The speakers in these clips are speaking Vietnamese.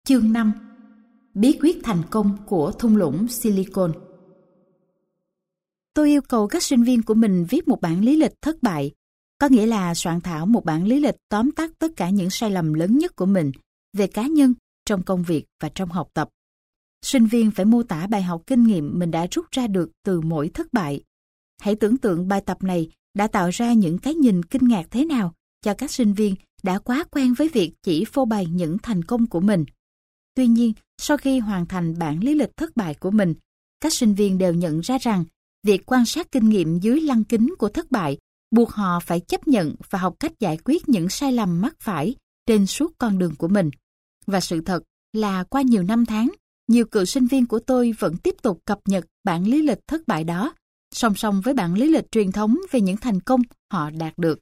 Chương 5. Bí quyết thành công của thung lũng Silicon. Tôi yêu cầu các sinh viên của mình viết một bản lý lịch thất bại, có nghĩa là soạn thảo một bản lý lịch tóm tắt tất cả những sai lầm lớn nhất của mình về cá nhân, trong công việc và trong học tập. Sinh viên phải mô tả bài học kinh nghiệm mình đã rút ra được từ mỗi thất bại. Hãy tưởng tượng bài tập này đã tạo ra những cái nhìn kinh ngạc thế nào cho các sinh viên đã quá quen với việc chỉ phô bày những thành công của mình. Tuy nhiên, sau khi hoàn thành bản lý lịch thất bại của mình, các sinh viên đều nhận ra rằng việc quan sát kinh nghiệm dưới lăng kính của thất bại buộc họ phải chấp nhận và học cách giải quyết những sai lầm mắc phải trên suốt con đường của mình. Và sự thật là qua nhiều năm tháng, nhiều cựu sinh viên của tôi vẫn tiếp tục cập nhật bản lý lịch thất bại đó, song song với bản lý lịch truyền thống về những thành công họ đạt được.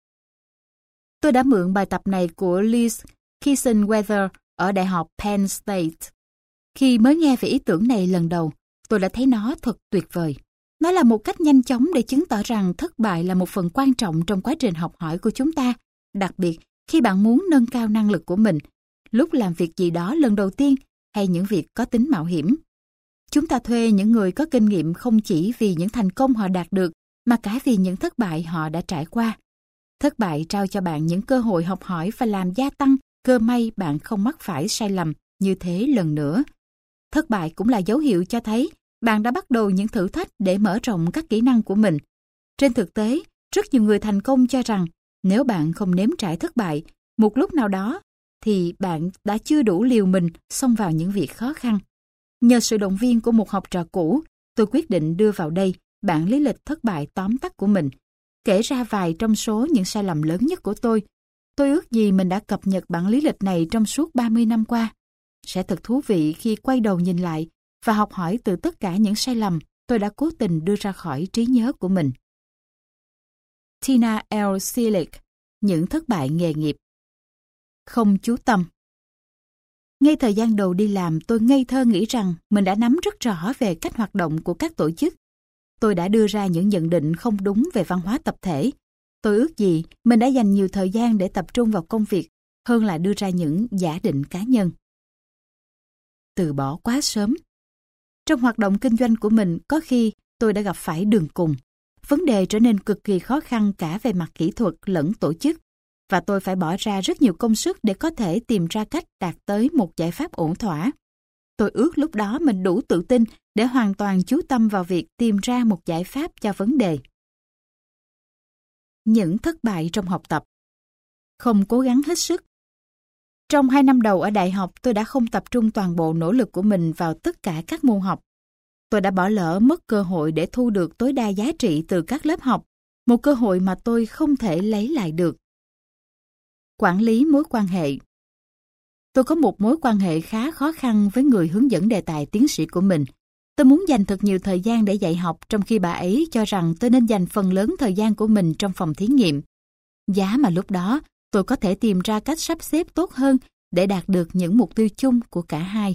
Tôi đã mượn bài tập này của Liz Kiesenweather ở Đại học Penn State. Khi mới nghe về ý tưởng này lần đầu, tôi đã thấy nó thật tuyệt vời. Nó là một cách nhanh chóng để chứng tỏ rằng thất bại là một phần quan trọng trong quá trình học hỏi của chúng ta, đặc biệt khi bạn muốn nâng cao năng lực của mình, lúc làm việc gì đó lần đầu tiên hay những việc có tính mạo hiểm. Chúng ta thuê những người có kinh nghiệm không chỉ vì những thành công họ đạt được, mà cả vì những thất bại họ đã trải qua. Thất bại trao cho bạn những cơ hội học hỏi và làm gia tăng cơ may bạn không mắc phải sai lầm như thế lần nữa. Thất bại cũng là dấu hiệu cho thấy bạn đã bắt đầu những thử thách để mở rộng các kỹ năng của mình. Trên thực tế, rất nhiều người thành công cho rằng nếu bạn không nếm trải thất bại, một lúc nào đó thì bạn đã chưa đủ liều mình xông vào những việc khó khăn. Nhờ sự động viên của một học trò cũ, tôi quyết định đưa vào đây bản lý lịch thất bại tóm tắt của mình, kể ra vài trong số những sai lầm lớn nhất của tôi. Tôi ước gì mình đã cập nhật bản lý lịch này trong suốt 30 năm qua. Sẽ thật thú vị khi quay đầu nhìn lại và học hỏi từ tất cả những sai lầm tôi đã cố tình đưa ra khỏi trí nhớ của mình. Tina L. Selig, những thất bại nghề nghiệp. Không chú tâm. Ngay thời gian đầu đi làm, tôi ngây thơ nghĩ rằng mình đã nắm rất rõ về cách hoạt động của các tổ chức. Tôi đã đưa ra những nhận định không đúng về văn hóa tập thể. Tôi ước gì mình đã dành nhiều thời gian để tập trung vào công việc hơn là đưa ra những giả định cá nhân. Từ bỏ quá sớm. Trong hoạt động kinh doanh của mình, có khi tôi đã gặp phải đường cùng. Vấn đề trở nên cực kỳ khó khăn cả về mặt kỹ thuật lẫn tổ chức, và tôi phải bỏ ra rất nhiều công sức để có thể tìm ra cách đạt tới một giải pháp ổn thỏa. Tôi ước lúc đó mình đủ tự tin để hoàn toàn chú tâm vào việc tìm ra một giải pháp cho vấn đề. Những thất bại trong học tập. Không cố gắng hết sức. Trong 2 năm đầu ở đại học, tôi đã không tập trung toàn bộ nỗ lực của mình vào tất cả các môn học. Tôi đã bỏ lỡ mất cơ hội để thu được tối đa giá trị từ các lớp học, một cơ hội mà tôi không thể lấy lại được. Quản lý mối quan hệ. Tôi có một mối quan hệ khá khó khăn với người hướng dẫn đề tài tiến sĩ của mình. Tôi muốn dành thật nhiều thời gian để dạy học, trong khi bà ấy cho rằng tôi nên dành phần lớn thời gian của mình trong phòng thí nghiệm. Giá mà lúc đó, tôi có thể tìm ra cách sắp xếp tốt hơn để đạt được những mục tiêu chung của cả hai.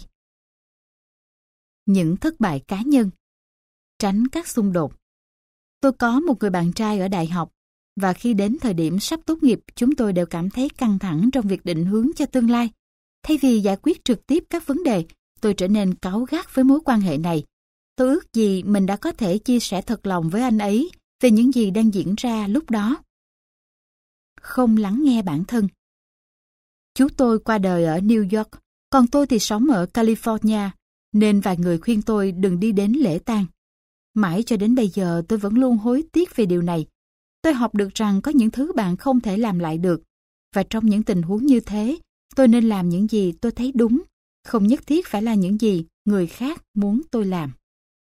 Những thất bại cá nhân. Tránh các xung đột. Tôi có một người bạn trai ở đại học, và khi đến thời điểm sắp tốt nghiệp, chúng tôi đều cảm thấy căng thẳng trong việc định hướng cho tương lai. Thay vì giải quyết trực tiếp các vấn đề, tôi trở nên cáu gắt với mối quan hệ này. Tôi ước gì mình đã có thể chia sẻ thật lòng với anh ấy về những gì đang diễn ra lúc đó. Không lắng nghe bản thân. Chú tôi qua đời ở New York, còn tôi thì sống ở California, nên vài người khuyên tôi đừng đi đến lễ tang. Mãi cho đến bây giờ tôi vẫn luôn hối tiếc về điều này. Tôi học được rằng có những thứ bạn không thể làm lại được, và trong những tình huống như thế, tôi nên làm những gì tôi thấy đúng, không nhất thiết phải là những gì người khác muốn tôi làm.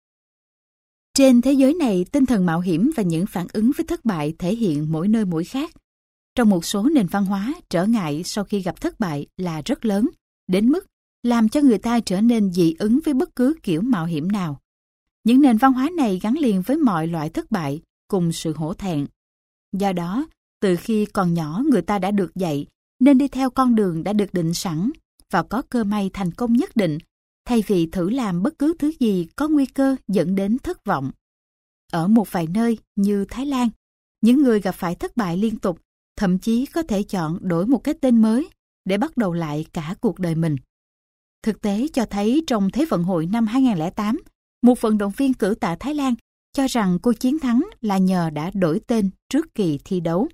Trên thế giới này, tinh thần mạo hiểm và những phản ứng với thất bại thể hiện mỗi nơi mỗi khác. Trong một số nền văn hóa, trở ngại sau khi gặp thất bại là rất lớn, đến mức làm cho người ta trở nên dị ứng với bất cứ kiểu mạo hiểm nào. Những nền văn hóa này gắn liền với mọi loại thất bại cùng sự hổ thẹn. Do đó, từ khi còn nhỏ người ta đã được dạy nên đi theo con đường đã được định sẵn và có cơ may thành công nhất định, thay vì thử làm bất cứ thứ gì có nguy cơ dẫn đến thất vọng. Ở một vài nơi như Thái Lan, những người gặp phải thất bại liên tục thậm chí có thể chọn đổi một cái tên mới để bắt đầu lại cả cuộc đời mình. Thực tế cho thấy trong Thế vận hội năm 2008, một vận động viên cử tạ Thái Lan cho rằng cô chiến thắng là nhờ đã đổi tên trước kỳ thi đấu.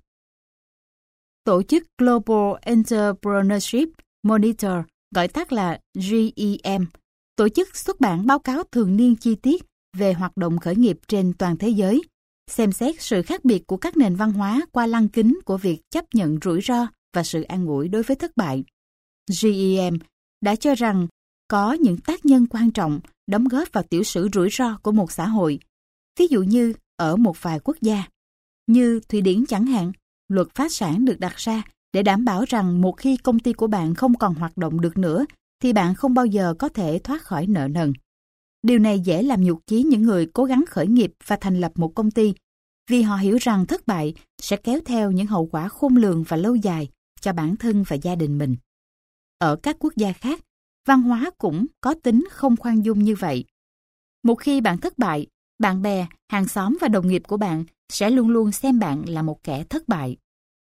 Tổ chức Global Entrepreneurship Monitor, gọi tắt là GEM, tổ chức xuất bản báo cáo thường niên chi tiết về hoạt động khởi nghiệp trên toàn thế giới, xem xét sự khác biệt của các nền văn hóa qua lăng kính của việc chấp nhận rủi ro và sự an ủi đối với thất bại. GEM đã cho rằng có những tác nhân quan trọng đóng góp vào tiểu sử rủi ro của một xã hội. Ví dụ như ở một vài quốc gia, như Thụy Điển chẳng hạn, luật phá sản được đặt ra để đảm bảo rằng một khi công ty của bạn không còn hoạt động được nữa, thì bạn không bao giờ có thể thoát khỏi nợ nần. Điều này dễ làm nhụt chí những người cố gắng khởi nghiệp và thành lập một công ty, vì họ hiểu rằng thất bại sẽ kéo theo những hậu quả khôn lường và lâu dài cho bản thân và gia đình mình. Ở các quốc gia khác, văn hóa cũng có tính không khoan dung như vậy. Một khi bạn thất bại, bạn bè, hàng xóm và đồng nghiệp của bạn sẽ luôn luôn xem bạn là một kẻ thất bại.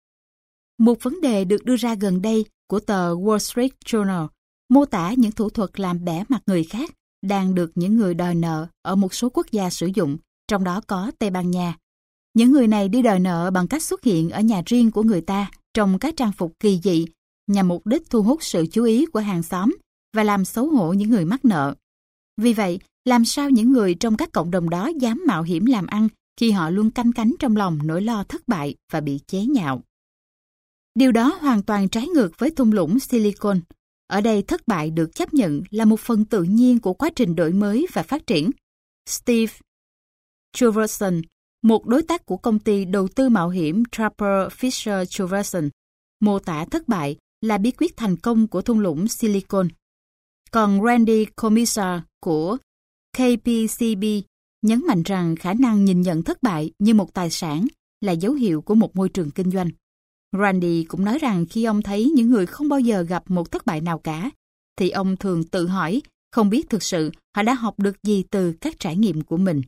Một vấn đề được đưa ra gần đây của tờ Wall Street Journal mô tả những thủ thuật làm bẽ mặt người khác đang được những người đòi nợ ở một số quốc gia sử dụng, trong đó có Tây Ban Nha. Những người này đi đòi nợ bằng cách xuất hiện ở nhà riêng của người ta trong các trang phục kỳ dị, nhằm mục đích thu hút sự chú ý của hàng xóm và làm xấu hổ những người mắc nợ. Vì vậy, làm sao những người trong các cộng đồng đó dám mạo hiểm làm ăn khi họ luôn canh cánh trong lòng nỗi lo thất bại và bị chế nhạo? Điều đó hoàn toàn trái ngược với thung lũng Silicon. Ở đây thất bại được chấp nhận là một phần tự nhiên của quá trình đổi mới và phát triển. Steve Jurvetson, một đối tác của công ty đầu tư mạo hiểm Draper Fisher Jurvetson, mô tả thất bại là bí quyết thành công của thung lũng Silicon. Còn Randy Komisar của KPCB nhấn mạnh rằng khả năng nhìn nhận thất bại như một tài sản là dấu hiệu của một môi trường kinh doanh. Randy cũng nói rằng khi ông thấy những người không bao giờ gặp một thất bại nào cả, thì ông thường tự hỏi không biết thực sự họ đã học được gì từ các trải nghiệm của mình.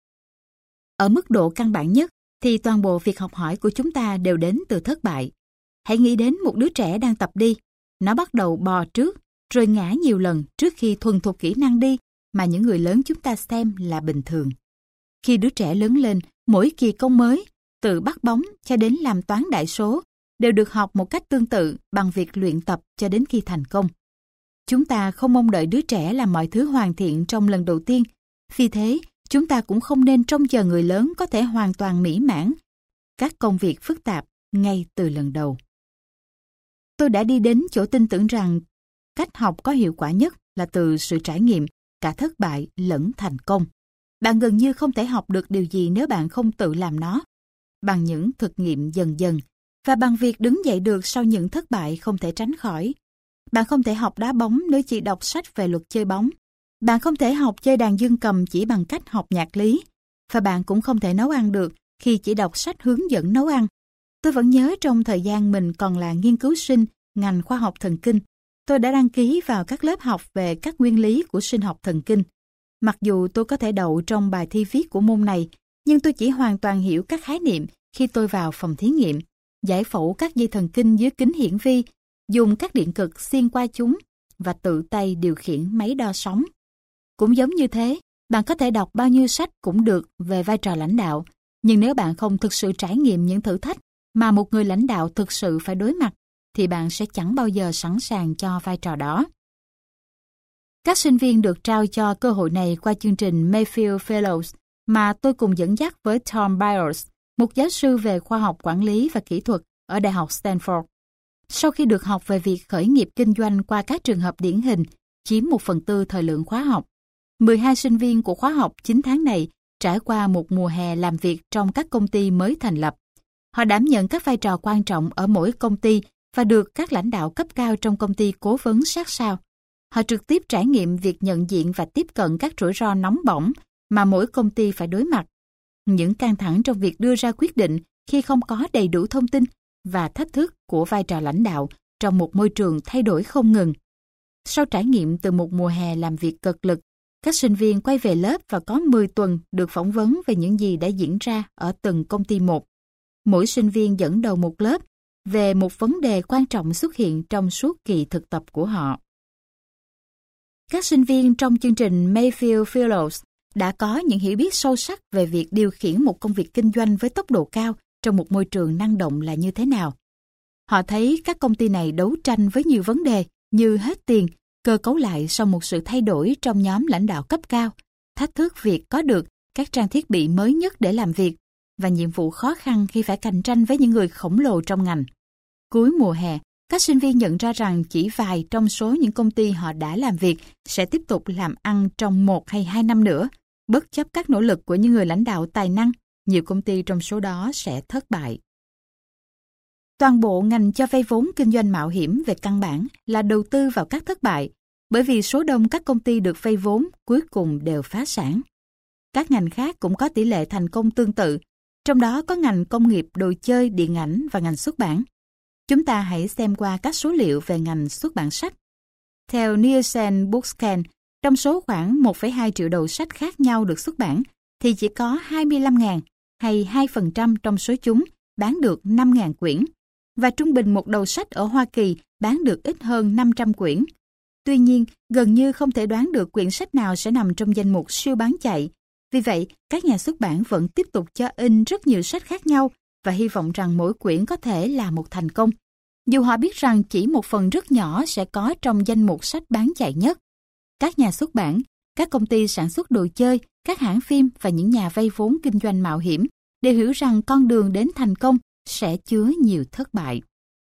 Ở mức độ căn bản nhất, thì toàn bộ việc học hỏi của chúng ta đều đến từ thất bại. Hãy nghĩ đến một đứa trẻ đang tập đi. Nó bắt đầu bò trước, rồi ngã nhiều lần trước khi thuần thục kỹ năng đi mà những người lớn chúng ta xem là bình thường. Khi đứa trẻ lớn lên, mỗi kỳ công mới, từ bắt bóng cho đến làm toán đại số, đều được học một cách tương tự bằng việc luyện tập cho đến khi thành công. Chúng ta không mong đợi đứa trẻ làm mọi thứ hoàn thiện trong lần đầu tiên. Vì thế, chúng ta cũng không nên trông chờ người lớn có thể hoàn toàn mỹ mãn các công việc phức tạp ngay từ lần đầu. Tôi đã đi đến chỗ tin tưởng rằng cách học có hiệu quả nhất là từ sự trải nghiệm, cả thất bại lẫn thành công. Bạn gần như không thể học được điều gì nếu bạn không tự làm nó, bằng những thực nghiệm dần dần, và bằng việc đứng dậy được sau những thất bại không thể tránh khỏi. Bạn không thể học đá bóng nếu chỉ đọc sách về luật chơi bóng. Bạn không thể học chơi đàn dương cầm chỉ bằng cách học nhạc lý. Và bạn cũng không thể nấu ăn được khi chỉ đọc sách hướng dẫn nấu ăn. Tôi vẫn nhớ trong thời gian mình còn là nghiên cứu sinh ngành khoa học thần kinh, tôi đã đăng ký vào các lớp học về các nguyên lý của sinh học thần kinh. Mặc dù tôi có thể đậu trong bài thi viết của môn này, nhưng tôi chỉ hoàn toàn hiểu các khái niệm khi tôi vào phòng thí nghiệm, giải phẫu các dây thần kinh dưới kính hiển vi, dùng các điện cực xuyên qua chúng và tự tay điều khiển máy đo sóng. Cũng giống như thế, bạn có thể đọc bao nhiêu sách cũng được về vai trò lãnh đạo, nhưng nếu bạn không thực sự trải nghiệm những thử thách mà một người lãnh đạo thực sự phải đối mặt, thì bạn sẽ chẳng bao giờ sẵn sàng cho vai trò đó. Các sinh viên được trao cho cơ hội này qua chương trình Mayfield Fellows mà tôi cùng dẫn dắt với Tom Byers, một giáo sư về khoa học quản lý và kỹ thuật ở Đại học Stanford. Sau khi được học về việc khởi nghiệp kinh doanh qua các trường hợp điển hình, chiếm 1/4 thời lượng khóa học, 12 sinh viên của khóa học 9 tháng này trải qua một mùa hè làm việc trong các công ty mới thành lập. Họ đảm nhận các vai trò quan trọng ở mỗi công ty và được các lãnh đạo cấp cao trong công ty cố vấn sát sao. Họ trực tiếp trải nghiệm việc nhận diện và tiếp cận các rủi ro nóng bỏng mà mỗi công ty phải đối mặt, những căng thẳng trong việc đưa ra quyết định khi không có đầy đủ thông tin và thách thức của vai trò lãnh đạo trong một môi trường thay đổi không ngừng. Sau trải nghiệm từ một mùa hè làm việc cực lực, các sinh viên quay về lớp và có 10 tuần được phỏng vấn về những gì đã diễn ra ở từng công ty một. Mỗi sinh viên dẫn đầu một lớp về một vấn đề quan trọng xuất hiện trong suốt kỳ thực tập của họ. Các sinh viên trong chương trình Mayfield Fellows đã có những hiểu biết sâu sắc về việc điều khiển một công việc kinh doanh với tốc độ cao trong một môi trường năng động là như thế nào. Họ thấy các công ty này đấu tranh với nhiều vấn đề như hết tiền, cơ cấu lại sau một sự thay đổi trong nhóm lãnh đạo cấp cao, thách thức việc có được các trang thiết bị mới nhất để làm việc và nhiệm vụ khó khăn khi phải cạnh tranh với những người khổng lồ trong ngành. Cuối mùa hè, các sinh viên nhận ra rằng chỉ vài trong số những công ty họ đã làm việc sẽ tiếp tục làm ăn trong 1 hay 2 năm nữa. Bất chấp các nỗ lực của những người lãnh đạo tài năng, nhiều công ty trong số đó sẽ thất bại. Toàn bộ ngành cho vay vốn kinh doanh mạo hiểm về căn bản là đầu tư vào các thất bại, bởi vì số đông các công ty được vay vốn cuối cùng đều phá sản. Các ngành khác cũng có tỷ lệ thành công tương tự, trong đó có ngành công nghiệp đồ chơi, điện ảnh và ngành xuất bản. Chúng ta hãy xem qua các số liệu về ngành xuất bản sách. Theo Nielsen Bookscan, trong số khoảng 1,2 triệu đầu sách khác nhau được xuất bản, thì chỉ có 25.000 hay 2% trong số chúng bán được 5.000 quyển, và trung bình một đầu sách ở Hoa Kỳ bán được ít hơn 500 quyển. Tuy nhiên, gần như không thể đoán được quyển sách nào sẽ nằm trong danh mục siêu bán chạy. Vì vậy, các nhà xuất bản vẫn tiếp tục cho in rất nhiều sách khác nhau và hy vọng rằng mỗi quyển có thể là một thành công. Dù họ biết rằng chỉ một phần rất nhỏ sẽ có trong danh mục sách bán chạy nhất. Các nhà xuất bản, các công ty sản xuất đồ chơi, các hãng phim và những nhà vay vốn kinh doanh mạo hiểm đều hiểu rằng con đường đến thành công sẽ chứa nhiều thất bại.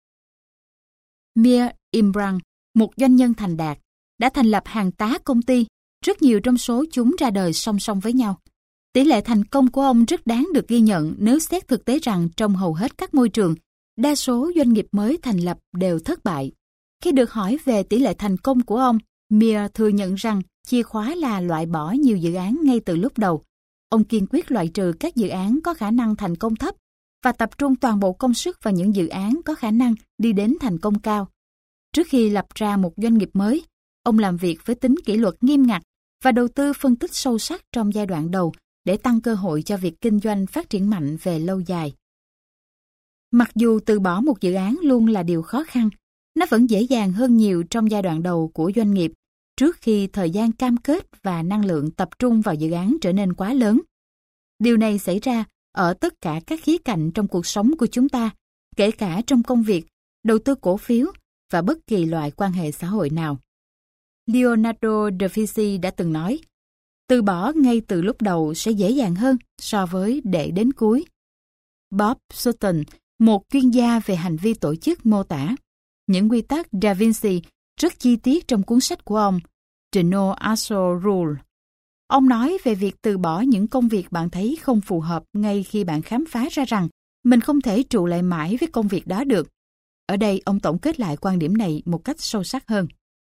Mir Imran, một doanh nhân thành đạt, đã thành lập hàng tá công ty, rất nhiều trong số chúng ra đời song song với nhau. Tỷ lệ thành công của ông rất đáng được ghi nhận nếu xét thực tế rằng trong hầu hết các môi trường, đa số doanh nghiệp mới thành lập đều thất bại. Khi được hỏi về tỷ lệ thành công của ông, Mir thừa nhận rằng chìa khóa là loại bỏ nhiều dự án ngay từ lúc đầu. Ông kiên quyết loại trừ các dự án có khả năng thành công thấp và tập trung toàn bộ công sức vào những dự án có khả năng đi đến thành công cao. Trước khi lập ra một doanh nghiệp mới, ông làm việc với tính kỷ luật nghiêm ngặt và đầu tư phân tích sâu sắc trong giai đoạn đầu để tăng cơ hội cho việc kinh doanh phát triển mạnh về lâu dài. Mặc dù từ bỏ một dự án luôn là điều khó khăn, nó vẫn dễ dàng hơn nhiều trong giai đoạn đầu của doanh nghiệp, trước khi thời gian cam kết và năng lượng tập trung vào dự án trở nên quá lớn. Điều này xảy ra ở tất cả các khía cạnh trong cuộc sống của chúng ta, kể cả trong công việc, đầu tư cổ phiếu và bất kỳ loại quan hệ xã hội nào. Leonardo da Vinci đã từng nói, từ bỏ ngay từ lúc đầu sẽ dễ dàng hơn so với để đến cuối. Bob Sutton, một chuyên gia về hành vi tổ chức, mô tả những quy tắc Da Vinci rất chi tiết trong cuốn sách của ông, The No Answer Rule. Ông nói về việc từ bỏ những công việc bạn thấy không phù hợp ngay khi bạn khám phá ra rằng mình không thể trụ lại mãi với công việc đó được. Ở đây ông tổng kết lại quan điểm này một cách sâu sắc hơn.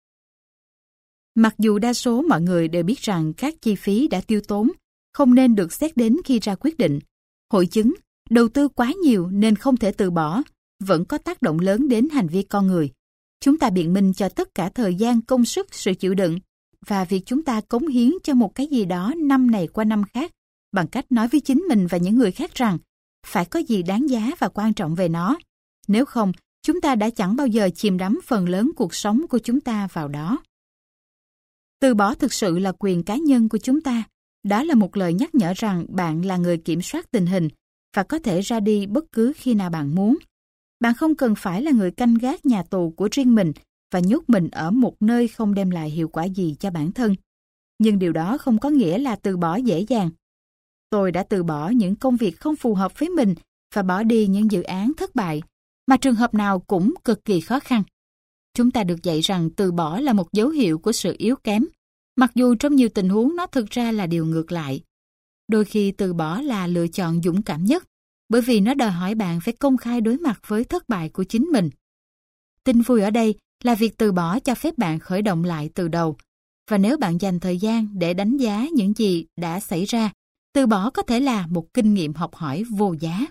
Mặc dù đa số mọi người đều biết rằng các chi phí đã tiêu tốn không nên được xét đến khi ra quyết định, hội chứng đầu tư quá nhiều nên không thể từ bỏ vẫn có tác động lớn đến hành vi con người. Chúng ta biện minh cho tất cả thời gian, công sức, sự chịu đựng và việc chúng ta cống hiến cho một cái gì đó năm này qua năm khác bằng cách nói với chính mình và những người khác rằng phải có gì đáng giá và quan trọng về nó. Nếu không, chúng ta đã chẳng bao giờ chìm đắm phần lớn cuộc sống của chúng ta vào đó. Từ bỏ thực sự là quyền cá nhân của chúng ta. Đó là một lời nhắc nhở rằng bạn là người kiểm soát tình hình và có thể ra đi bất cứ khi nào bạn muốn. Bạn không cần phải là người canh gác nhà tù của riêng mình và nhốt mình ở một nơi không đem lại hiệu quả gì cho bản thân. Nhưng điều đó không có nghĩa là từ bỏ dễ dàng. Tôi đã từ bỏ những công việc không phù hợp với mình và bỏ đi những dự án thất bại, mà trường hợp nào cũng cực kỳ khó khăn. Chúng ta được dạy rằng từ bỏ là một dấu hiệu của sự yếu kém, mặc dù trong nhiều tình huống nó thực ra là điều ngược lại. Đôi khi từ bỏ là lựa chọn dũng cảm nhất, bởi vì nó đòi hỏi bạn phải công khai đối mặt với thất bại của chính mình. Tin vui ở đây là việc từ bỏ cho phép bạn khởi động lại từ đầu, và nếu bạn dành thời gian để đánh giá những gì đã xảy ra, từ bỏ có thể là một kinh nghiệm học hỏi vô giá.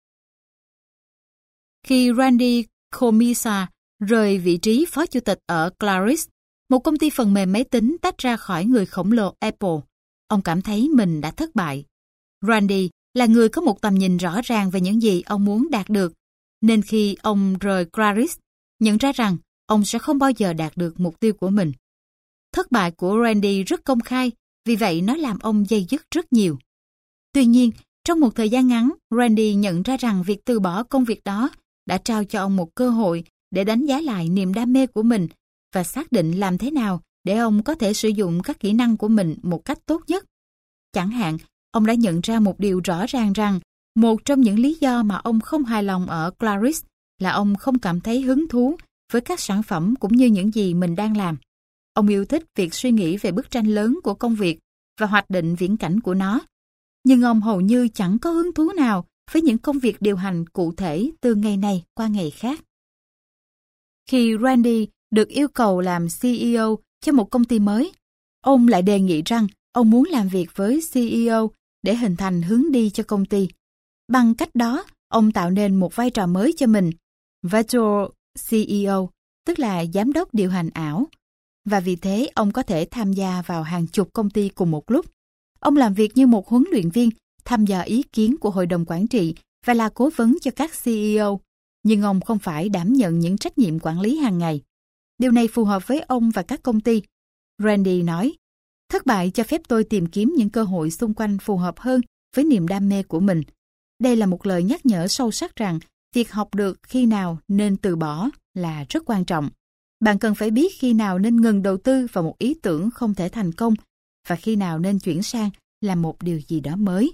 Khi Randy Komiša rời vị trí phó chủ tịch ở Claris, một công ty phần mềm máy tính tách ra khỏi người khổng lồ Apple, ông cảm thấy mình đã thất bại. Randy là người có một tầm nhìn rõ ràng về những gì ông muốn đạt được, nên khi ông rời Claris, nhận ra rằng ông sẽ không bao giờ đạt được mục tiêu của mình. Thất bại của Randy rất công khai, vì vậy nó làm ông day dứt rất nhiều. Tuy nhiên, trong một thời gian ngắn, Randy nhận ra rằng việc từ bỏ công việc đó đã trao cho ông một cơ hội để đánh giá lại niềm đam mê của mình và xác định làm thế nào để ông có thể sử dụng các kỹ năng của mình một cách tốt nhất. Chẳng hạn, ông đã nhận ra một điều rõ ràng rằng một trong những lý do mà ông không hài lòng ở Clarice là ông không cảm thấy hứng thú với các sản phẩm cũng như những gì mình đang làm. Ông yêu thích việc suy nghĩ về bức tranh lớn của công việc và hoạch định viễn cảnh của nó. Nhưng ông hầu như chẳng có hứng thú nào với những công việc điều hành cụ thể từ ngày này qua ngày khác. Khi Randy được yêu cầu làm CEO cho một công ty mới, ông lại đề nghị rằng ông muốn làm việc với CEO để hình thành hướng đi cho công ty. Bằng cách đó, ông tạo nên một vai trò mới cho mình, Virtual CEO, tức là giám đốc điều hành ảo. Và vì thế, ông có thể tham gia vào hàng chục công ty cùng một lúc. Ông làm việc như một huấn luyện viên, thăm dò ý kiến của hội đồng quản trị và là cố vấn cho các CEO. Nhưng ông không phải đảm nhận những trách nhiệm quản lý hàng ngày. Điều này phù hợp với ông và các công ty. Randy nói, thất bại cho phép tôi tìm kiếm những cơ hội xung quanh phù hợp hơn với niềm đam mê của mình. Đây là một lời nhắc nhở sâu sắc rằng việc học được khi nào nên từ bỏ là rất quan trọng. Bạn cần phải biết khi nào nên ngừng đầu tư vào một ý tưởng không thể thành công và khi nào nên chuyển sang làm một điều gì đó mới.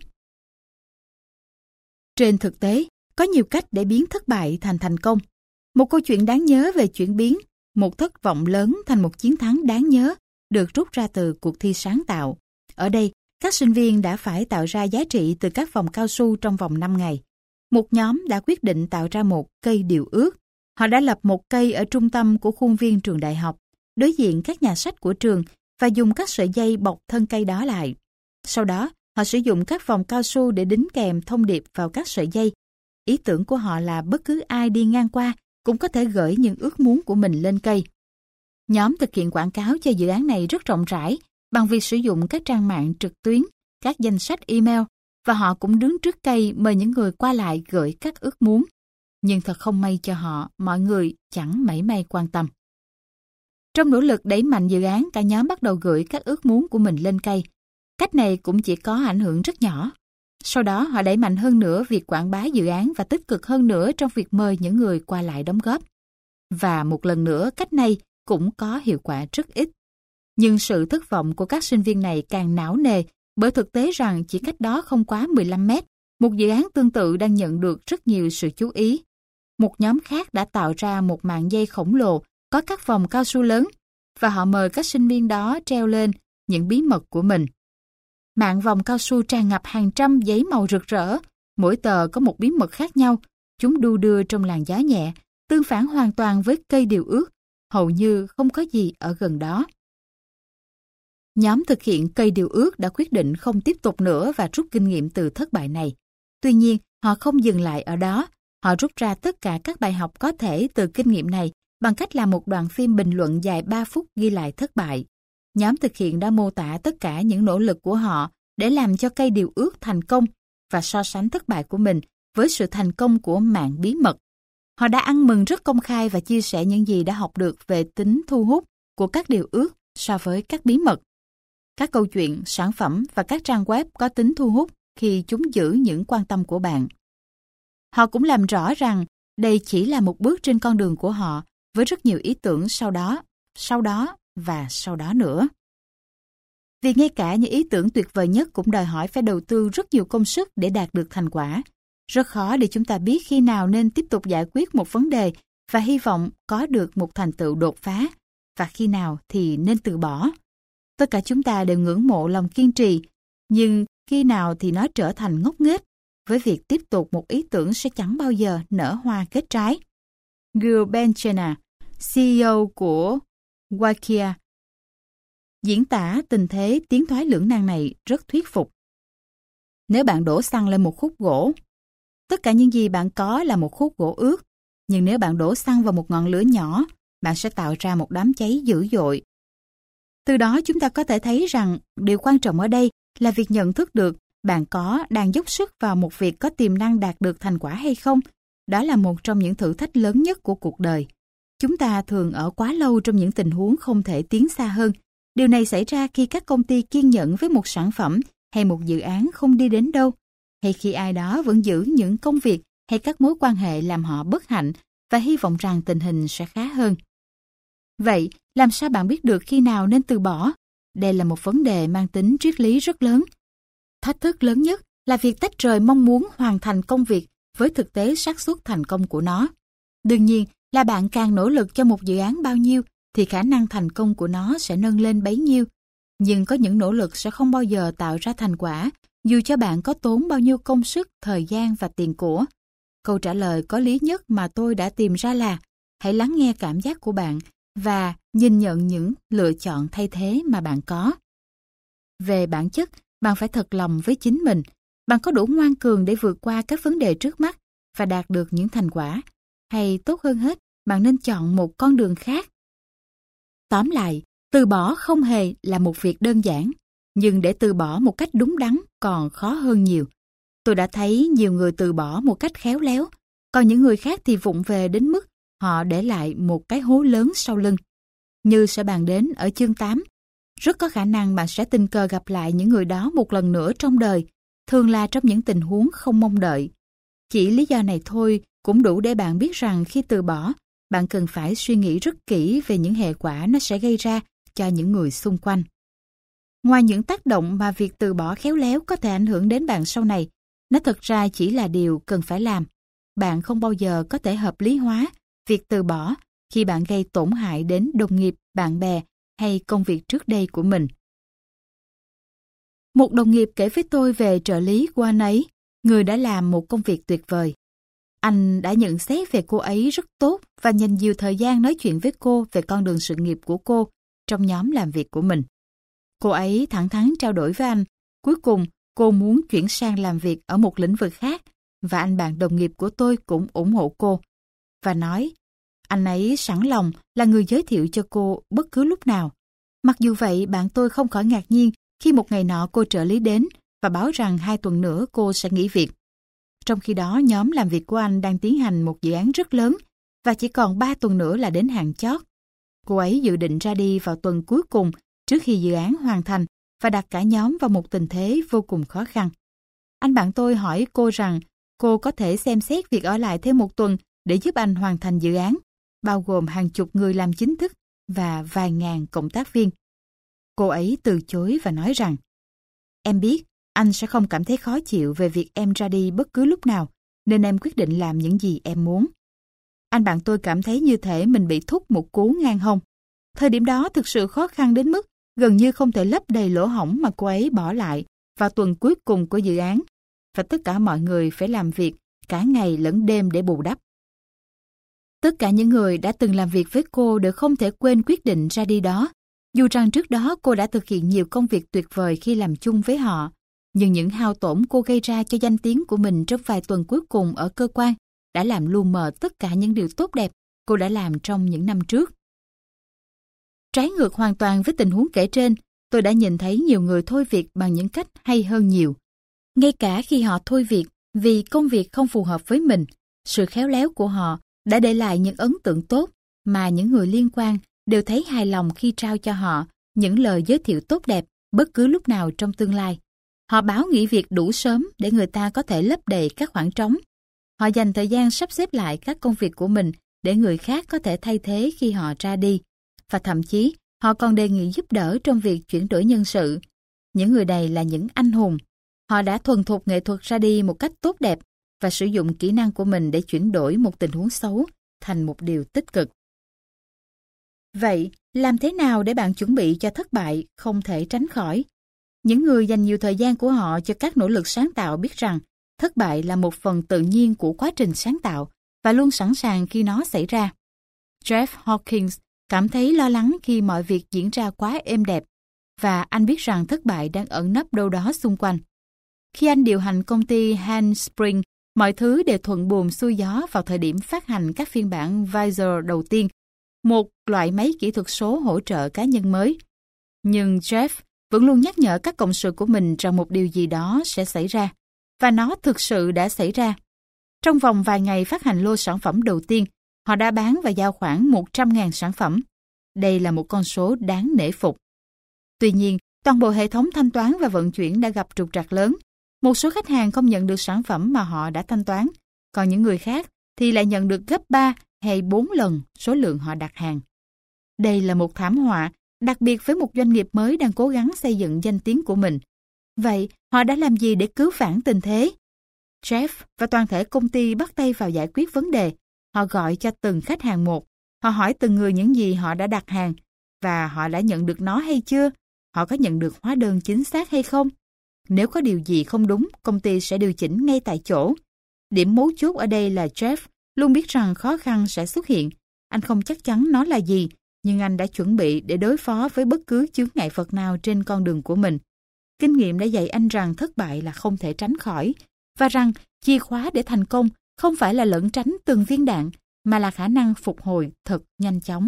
Trên thực tế, có nhiều cách để biến thất bại thành thành công. Một câu chuyện đáng nhớ về chuyển biến một thất vọng lớn thành một chiến thắng đáng nhớ được rút ra từ cuộc thi sáng tạo. Ở đây, các sinh viên đã phải tạo ra giá trị từ các vòng cao su trong vòng 5 ngày. Một nhóm đã quyết định tạo ra một cây điều ước. Họ đã lập một cây ở trung tâm của khuôn viên trường đại học, đối diện các nhà sách của trường và dùng các sợi dây bọc thân cây đó lại. Sau đó, họ sử dụng các vòng cao su để đính kèm thông điệp vào các sợi dây. Ý tưởng của họ là bất cứ ai đi ngang qua cũng có thể gửi những ước muốn của mình lên cây. Nhóm thực hiện quảng cáo cho dự án này rất rộng rãi bằng việc sử dụng các trang mạng trực tuyến, các danh sách email và họ cũng đứng trước cây mời những người qua lại gửi các ước muốn. Nhưng thật không may cho họ, mọi người chẳng mảy may quan tâm. Trong nỗ lực đẩy mạnh dự án, cả nhóm bắt đầu gửi các ước muốn của mình lên cây. Cách này cũng chỉ có ảnh hưởng rất nhỏ. Sau đó họ đẩy mạnh hơn nữa việc quảng bá dự án và tích cực hơn nữa trong việc mời những người qua lại đóng góp. Và một lần nữa, cách này cũng có hiệu quả rất ít. Nhưng sự thất vọng của các sinh viên này càng não nề bởi thực tế rằng chỉ cách đó không quá 15 mét, một dự án tương tự đang nhận được rất nhiều sự chú ý. Một nhóm khác đã tạo ra một mạng dây khổng lồ có các vòng cao su lớn và họ mời các sinh viên đó treo lên những bí mật của mình. Mạng vòng cao su tràn ngập hàng trăm giấy màu rực rỡ, mỗi tờ có một bí mật khác nhau. Chúng đu đưa trong làn gió nhẹ, tương phản hoàn toàn với cây điều ước, hầu như không có gì ở gần đó. Nhóm thực hiện cây điều ước đã quyết định không tiếp tục nữa và rút kinh nghiệm từ thất bại này. Tuy nhiên, họ không dừng lại ở đó. Họ rút ra tất cả các bài học có thể từ kinh nghiệm này bằng cách làm một đoạn phim bình luận dài 3 phút ghi lại thất bại. Nhóm thực hiện đã mô tả tất cả những nỗ lực của họ để làm cho cây điều ước thành công và so sánh thất bại của mình với sự thành công của mạng bí mật. Họ đã ăn mừng rất công khai và chia sẻ những gì đã học được về tính thu hút của các điều ước so với các bí mật. Các câu chuyện, sản phẩm và các trang web có tính thu hút khi chúng giữ những quan tâm của bạn. Họ cũng làm rõ rằng đây chỉ là một bước trên con đường của họ với rất nhiều ý tưởng sau đó và sau đó nữa. Vì ngay cả những ý tưởng tuyệt vời nhất cũng đòi hỏi phải đầu tư rất nhiều công sức để đạt được thành quả. Rất khó để chúng ta biết khi nào nên tiếp tục giải quyết một vấn đề và hy vọng có được một thành tựu đột phá, và khi nào thì nên từ bỏ. Tất cả chúng ta đều ngưỡng mộ lòng kiên trì, nhưng khi nào thì nó trở thành ngốc nghếch, với việc tiếp tục một ý tưởng sẽ chẳng bao giờ nở hoa kết trái. Gil Benchena, CEO của Wikia, diễn tả tình thế tiến thoái lưỡng nan này rất thuyết phục. Nếu bạn đổ xăng lên một khúc gỗ, tất cả những gì bạn có là một khúc gỗ ướt. Nhưng nếu bạn đổ xăng vào một ngọn lửa nhỏ, bạn sẽ tạo ra một đám cháy dữ dội. Từ đó chúng ta có thể thấy rằng điều quan trọng ở đây là việc nhận thức được bạn đang dốc sức vào một việc có tiềm năng đạt được thành quả hay không. Đó là một trong những thử thách lớn nhất của cuộc đời. Chúng ta thường ở quá lâu trong những tình huống không thể tiến xa hơn, Điều này xảy ra khi các công ty kiên nhẫn với một sản phẩm hay một dự án không đi đến đâu, hay khi ai đó vẫn giữ những công việc hay các mối quan hệ làm họ bất hạnh và hy vọng rằng tình hình sẽ khá hơn. Vậy, làm sao bạn biết được khi nào nên từ bỏ? Đây là một vấn đề mang tính triết lý rất lớn. Thách thức lớn nhất là việc tách rời mong muốn hoàn thành công việc với thực tế xác suất thành công của nó. Đương nhiên là bạn càng nỗ lực cho một dự án bao nhiêu thì khả năng thành công của nó sẽ nâng lên bấy nhiêu. Nhưng có những nỗ lực sẽ không bao giờ tạo ra thành quả, dù cho bạn có tốn bao nhiêu công sức, thời gian và tiền của. Câu trả lời có lý nhất mà tôi đã tìm ra là hãy lắng nghe cảm giác của bạn và nhìn nhận những lựa chọn thay thế mà bạn có. Về bản chất, bạn phải thật lòng với chính mình. Bạn có đủ ngoan cường để vượt qua các vấn đề trước mắt và đạt được những thành quả. Hay tốt hơn hết, bạn nên chọn một con đường khác. Tóm lại, từ bỏ không hề là một việc đơn giản, nhưng để từ bỏ một cách đúng đắn còn khó hơn nhiều. Tôi đã thấy nhiều người từ bỏ một cách khéo léo, còn những người khác thì vụng về đến mức họ để lại một cái hố lớn sau lưng. Như sẽ bàn đến ở chương 8, rất có khả năng bạn sẽ tình cờ gặp lại những người đó một lần nữa trong đời, thường là trong những tình huống không mong đợi. Chỉ lý do này thôi cũng đủ để bạn biết rằng khi từ bỏ, bạn cần phải suy nghĩ rất kỹ về những hệ quả nó sẽ gây ra cho những người xung quanh. Ngoài những tác động mà việc từ bỏ khéo léo có thể ảnh hưởng đến bạn sau này, nó thực ra chỉ là điều cần phải làm. Bạn không bao giờ có thể hợp lý hóa việc từ bỏ khi bạn gây tổn hại đến đồng nghiệp, bạn bè hay công việc trước đây của mình. Một đồng nghiệp kể với tôi về trợ lý của anh ấy, người đã làm một công việc tuyệt vời. Anh đã nhận xét về cô ấy rất tốt và dành nhiều thời gian nói chuyện với cô về con đường sự nghiệp của cô trong nhóm làm việc của mình. Cô ấy thẳng thắn trao đổi với anh. Cuối cùng, cô muốn chuyển sang làm việc ở một lĩnh vực khác và anh bạn đồng nghiệp của tôi cũng ủng hộ cô và nói anh ấy sẵn lòng là người giới thiệu cho cô bất cứ lúc nào. Mặc dù vậy, bạn tôi không khỏi ngạc nhiên khi một ngày nọ cô trợ lý đến và báo rằng 2 tuần nữa cô sẽ nghỉ việc. Trong khi đó, nhóm làm việc của anh đang tiến hành một dự án rất lớn và chỉ còn 3 tuần nữa là đến hạn chót. Cô ấy dự định ra đi vào tuần cuối cùng trước khi dự án hoàn thành và đặt cả nhóm vào một tình thế vô cùng khó khăn. Anh bạn tôi hỏi cô rằng cô có thể xem xét việc ở lại thêm 1 tuần để giúp anh hoàn thành dự án, bao gồm hàng chục người làm chính thức và vài ngàn cộng tác viên. Cô ấy từ chối và nói rằng em biết anh sẽ không cảm thấy khó chịu về việc em ra đi bất cứ lúc nào, nên em quyết định làm những gì em muốn. Anh bạn tôi cảm thấy như thể mình bị thúc một cú ngang hông. Thời điểm đó thực sự khó khăn đến mức gần như không thể lấp đầy lỗ hổng mà cô ấy bỏ lại vào tuần cuối cùng của dự án, và tất cả mọi người phải làm việc cả ngày lẫn đêm để bù đắp. Tất cả những người đã từng làm việc với cô đều không thể quên quyết định ra đi đó, dù rằng trước đó cô đã thực hiện nhiều công việc tuyệt vời khi làm chung với họ. Nhưng những hao tổn cô gây ra cho danh tiếng của mình trong vài tuần cuối cùng ở cơ quan đã làm lu mờ tất cả những điều tốt đẹp cô đã làm trong những năm trước. Trái ngược hoàn toàn với tình huống kể trên, tôi đã nhìn thấy nhiều người thôi việc bằng những cách hay hơn nhiều. Ngay cả khi họ thôi việc vì công việc không phù hợp với mình, sự khéo léo của họ đã để lại những ấn tượng tốt mà những người liên quan đều thấy hài lòng khi trao cho họ những lời giới thiệu tốt đẹp bất cứ lúc nào trong tương lai. Họ báo nghỉ việc đủ sớm để người ta có thể lấp đầy các khoảng trống. Họ dành thời gian sắp xếp lại các công việc của mình để người khác có thể thay thế khi họ ra đi. Và thậm chí, họ còn đề nghị giúp đỡ trong việc chuyển đổi nhân sự. Những người này là những anh hùng. Họ đã thuần thục nghệ thuật ra đi một cách tốt đẹp và sử dụng kỹ năng của mình để chuyển đổi một tình huống xấu thành một điều tích cực. Vậy, làm thế nào để bạn chuẩn bị cho thất bại không thể tránh khỏi? Những người dành nhiều thời gian của họ cho các nỗ lực sáng tạo biết rằng thất bại là một phần tự nhiên của quá trình sáng tạo và luôn sẵn sàng khi nó xảy ra. Jeff Hawkins cảm thấy lo lắng khi mọi việc diễn ra quá êm đẹp và anh biết rằng thất bại đang ẩn nấp đâu đó xung quanh. Khi anh điều hành công ty Handspring, mọi thứ đều thuận buồm xuôi gió vào thời điểm phát hành các phiên bản Visor đầu tiên, một loại máy kỹ thuật số hỗ trợ cá nhân mới. Nhưng Jeff vẫn luôn nhắc nhở các cộng sự của mình rằng một điều gì đó sẽ xảy ra, và nó thực sự đã xảy ra. Trong vòng vài ngày phát hành lô sản phẩm đầu tiên, họ đã bán và giao khoảng 100.000 sản phẩm. Đây là một con số đáng nể phục. Tuy nhiên, toàn bộ hệ thống thanh toán và vận chuyển đã gặp trục trặc lớn. Một số khách hàng không nhận được sản phẩm mà họ đã thanh toán, còn những người khác thì lại nhận được gấp 3 hay 4 lần số lượng họ đặt hàng. Đây là một thảm họa, đặc biệt với một doanh nghiệp mới đang cố gắng xây dựng danh tiếng của mình. Vậy, họ đã làm gì để cứu vãn tình thế? Jeff và toàn thể công ty bắt tay vào giải quyết vấn đề. Họ gọi cho từng khách hàng một. Họ hỏi từng người những gì họ đã đặt hàng và họ đã nhận được nó hay chưa? Họ có nhận được hóa đơn chính xác hay không? Nếu có điều gì không đúng, công ty sẽ điều chỉnh ngay tại chỗ. Điểm mấu chốt ở đây là Jeff luôn biết rằng khó khăn sẽ xuất hiện. Anh không chắc chắn nó là gì, nhưng anh đã chuẩn bị để đối phó với bất cứ chướng ngại vật nào trên con đường của mình. Kinh nghiệm đã dạy anh rằng thất bại là không thể tránh khỏi, và rằng chìa khóa để thành công không phải là lẩn tránh từng viên đạn, mà là khả năng phục hồi thật nhanh chóng.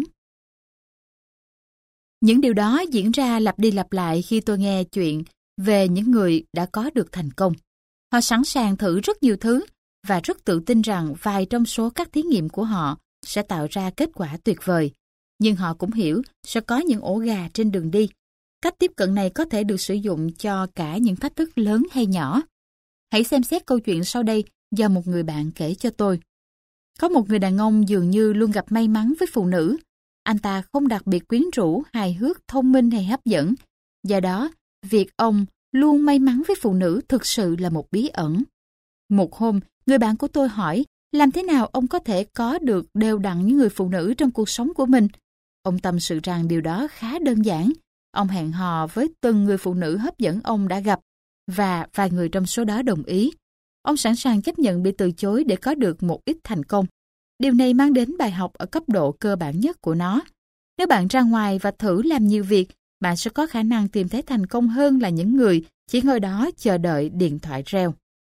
Những điều đó diễn ra lặp đi lặp lại khi tôi nghe chuyện về những người đã có được thành công. Họ sẵn sàng thử rất nhiều thứ và rất tự tin rằng vài trong số các thí nghiệm của họ sẽ tạo ra kết quả tuyệt vời. Nhưng họ cũng hiểu sẽ có những ổ gà trên đường đi. Cách tiếp cận này có thể được sử dụng cho cả những thách thức lớn hay nhỏ. Hãy xem xét câu chuyện sau đây do một người bạn kể cho tôi. Có một người đàn ông dường như luôn gặp may mắn với phụ nữ. Anh ta không đặc biệt quyến rũ, hài hước, thông minh hay hấp dẫn. Do đó, việc ông luôn may mắn với phụ nữ thực sự là một bí ẩn. Một hôm, người bạn của tôi hỏi làm thế nào ông có thể có được đều đặn những người phụ nữ trong cuộc sống của mình. Ông tâm sự rằng điều đó khá đơn giản. Ông hẹn hò với từng người phụ nữ hấp dẫn ông đã gặp và vài người trong số đó đồng ý. Ông sẵn sàng chấp nhận bị từ chối để có được một ít thành công. Điều này mang đến bài học ở cấp độ cơ bản nhất của nó. Nếu bạn ra ngoài và thử làm nhiều việc, bạn sẽ có khả năng tìm thấy thành công hơn là những người chỉ ngồi đó chờ đợi điện thoại reo.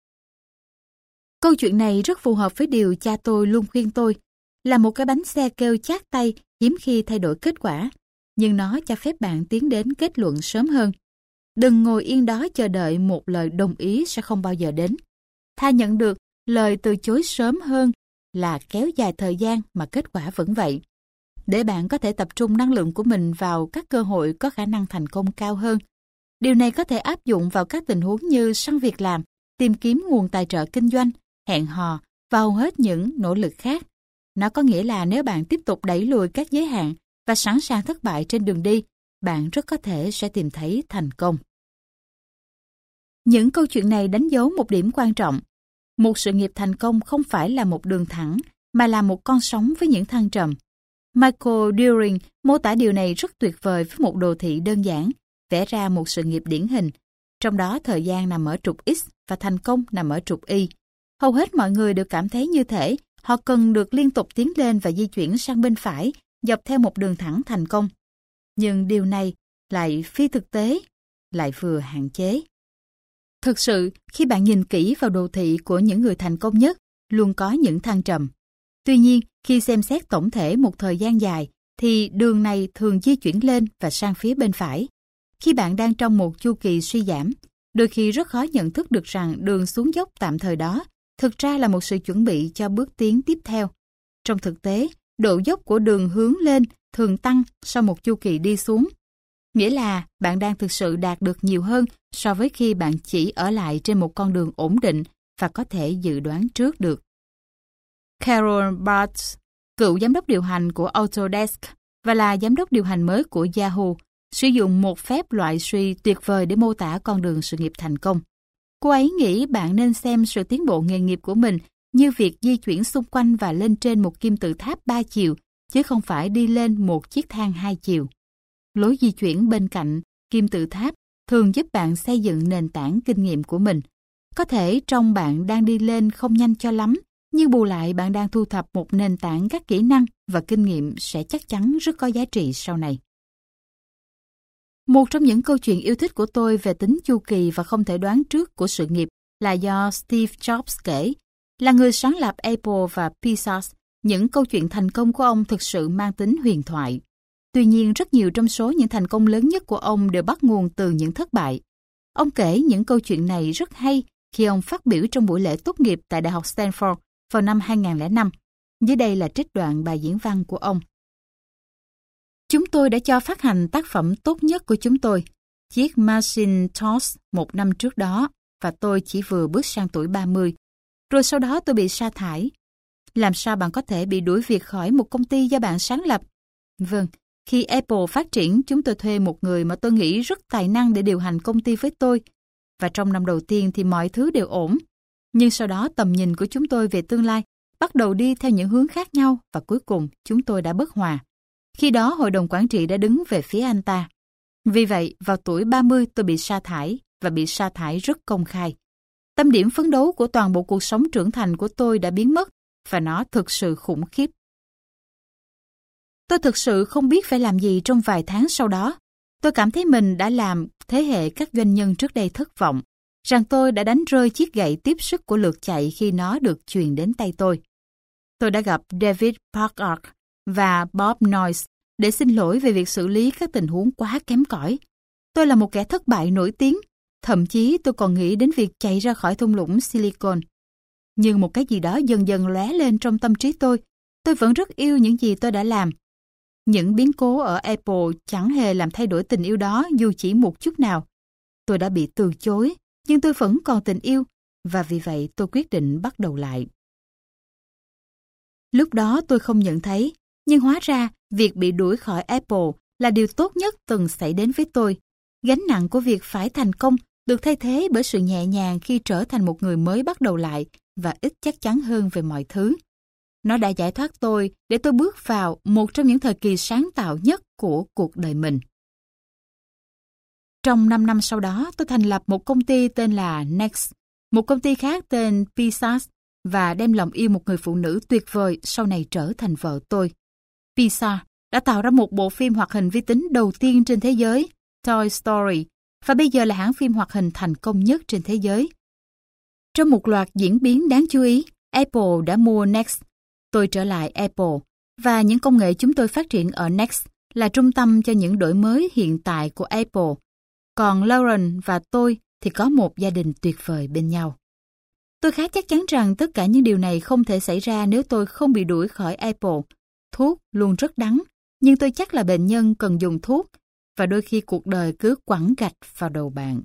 Câu chuyện này rất phù hợp với điều cha tôi luôn khuyên tôi, là một cái bánh xe kêu chát tay hiếm khi thay đổi kết quả, nhưng nó cho phép bạn tiến đến kết luận sớm hơn. Đừng ngồi yên đó chờ đợi một lời đồng ý sẽ không bao giờ đến. Thà nhận được lời từ chối sớm hơn là kéo dài thời gian mà kết quả vẫn vậy. Để bạn có thể tập trung năng lượng của mình vào các cơ hội có khả năng thành công cao hơn. Điều này có thể áp dụng vào các tình huống như săn việc làm, tìm kiếm nguồn tài trợ kinh doanh, hẹn hò và hầu hết những nỗ lực khác. Nó có nghĩa là nếu bạn tiếp tục đẩy lùi các giới hạn và sẵn sàng thất bại trên đường đi, bạn rất có thể sẽ tìm thấy thành công. Những câu chuyện này đánh dấu một điểm quan trọng. Một sự nghiệp thành công không phải là một đường thẳng, mà là một con sóng với những thăng trầm. Michael During mô tả điều này rất tuyệt vời với một đồ thị đơn giản, vẽ ra một sự nghiệp điển hình. Trong đó thời gian nằm ở trục X và thành công nằm ở trục Y. Hầu hết mọi người đều cảm thấy như thể họ cần được liên tục tiến lên và di chuyển sang bên phải, dọc theo một đường thẳng thành công. Nhưng điều này lại phi thực tế, lại vừa hạn chế. Thực sự, khi bạn nhìn kỹ vào đồ thị của những người thành công nhất, luôn có những thăng trầm. Tuy nhiên, khi xem xét tổng thể một thời gian dài, thì đường này thường di chuyển lên và sang phía bên phải. Khi bạn đang trong một chu kỳ suy giảm, đôi khi rất khó nhận thức được rằng đường xuống dốc tạm thời đó thực ra là một sự chuẩn bị cho bước tiến tiếp theo. Trong thực tế, độ dốc của đường hướng lên thường tăng sau một chu kỳ đi xuống. Nghĩa là bạn đang thực sự đạt được nhiều hơn so với khi bạn chỉ ở lại trên một con đường ổn định và có thể dự đoán trước được. Carol Bartz, cựu giám đốc điều hành của Autodesk và là giám đốc điều hành mới của Yahoo, sử dụng một phép loại suy tuyệt vời để mô tả con đường sự nghiệp thành công. Cô ấy nghĩ bạn nên xem sự tiến bộ nghề nghiệp của mình như việc di chuyển xung quanh và lên trên một kim tự tháp 3 chiều, chứ không phải đi lên một chiếc thang 2 chiều. Lối di chuyển bên cạnh kim tự tháp thường giúp bạn xây dựng nền tảng kinh nghiệm của mình. Có thể trong bạn đang đi lên không nhanh cho lắm, nhưng bù lại bạn đang thu thập một nền tảng các kỹ năng và kinh nghiệm sẽ chắc chắn rất có giá trị sau này. Một trong những câu chuyện yêu thích của tôi về tính chu kỳ và không thể đoán trước của sự nghiệp là do Steve Jobs kể. Là người sáng lập Apple và Pixar, những câu chuyện thành công của ông thực sự mang tính huyền thoại. Tuy nhiên, rất nhiều trong số những thành công lớn nhất của ông đều bắt nguồn từ những thất bại. Ông kể những câu chuyện này rất hay khi ông phát biểu trong buổi lễ tốt nghiệp tại Đại học Stanford vào năm 2005. Dưới đây là trích đoạn bài diễn văn của ông. Chúng tôi đã cho phát hành tác phẩm tốt nhất của chúng tôi, chiếc Macintosh 1 năm trước đó, và tôi chỉ vừa bước sang tuổi 30. Rồi sau đó tôi bị sa thải. Làm sao bạn có thể bị đuổi việc khỏi một công ty do bạn sáng lập? Vâng, khi Apple phát triển, chúng tôi thuê một người mà tôi nghĩ rất tài năng để điều hành công ty với tôi. Và trong năm đầu tiên thì mọi thứ đều ổn. Nhưng sau đó tầm nhìn của chúng tôi về tương lai bắt đầu đi theo những hướng khác nhau và cuối cùng chúng tôi đã bất hòa. Khi đó hội đồng quản trị đã đứng về phía anh ta. Vì vậy, vào tuổi 30 tôi bị sa thải và bị sa thải rất công khai. Tâm điểm phấn đấu của toàn bộ cuộc sống trưởng thành của tôi đã biến mất và nó thực sự khủng khiếp. Tôi thực sự không biết phải làm gì trong vài tháng sau đó. Tôi cảm thấy mình đã làm thế hệ các doanh nhân trước đây thất vọng, rằng tôi đã đánh rơi chiếc gậy tiếp sức của lượt chạy khi nó được truyền đến tay tôi. Tôi đã gặp David Packard và Bob Noyce để xin lỗi về việc xử lý các tình huống quá kém cỏi. Tôi là một kẻ thất bại nổi tiếng, thậm chí tôi còn nghĩ đến việc chạy ra khỏi thung lũng Silicon. Nhưng một cái gì đó dần dần lóe lên trong tâm trí tôi vẫn rất yêu những gì tôi đã làm. Những biến cố ở Apple chẳng hề làm thay đổi tình yêu đó dù chỉ một chút nào. Tôi đã bị từ chối, nhưng tôi vẫn còn tình yêu, và vì vậy tôi quyết định bắt đầu lại. Lúc đó tôi không nhận thấy, nhưng hóa ra việc bị đuổi khỏi Apple là điều tốt nhất từng xảy đến với tôi. Gánh nặng của việc phải thành công được thay thế bởi sự nhẹ nhàng khi trở thành một người mới bắt đầu lại và ít chắc chắn hơn về mọi thứ. Nó đã giải thoát tôi để tôi bước vào một trong những thời kỳ sáng tạo nhất của cuộc đời mình. Trong 5 năm sau đó, tôi thành lập một công ty tên là Next, một công ty khác tên Pisa, và đem lòng yêu một người phụ nữ tuyệt vời sau này trở thành vợ tôi. Pisa đã tạo ra một bộ phim hoạt hình vi tính đầu tiên trên thế giới, Toy Story, và bây giờ là hãng phim hoạt hình thành công nhất trên thế giới. Trong một loạt diễn biến đáng chú ý, Apple đã mua Next. Tôi trở lại Apple, và những công nghệ chúng tôi phát triển ở Next là trung tâm cho những đổi mới hiện tại của Apple. Còn Lauren và tôi thì có một gia đình tuyệt vời bên nhau. Tôi khá chắc chắn rằng tất cả những điều này không thể xảy ra nếu tôi không bị đuổi khỏi Apple. Thuốc luôn rất đắng, nhưng tôi chắc là bệnh nhân cần dùng thuốc, và đôi khi cuộc đời cứ quẳng gạch vào đầu bạn.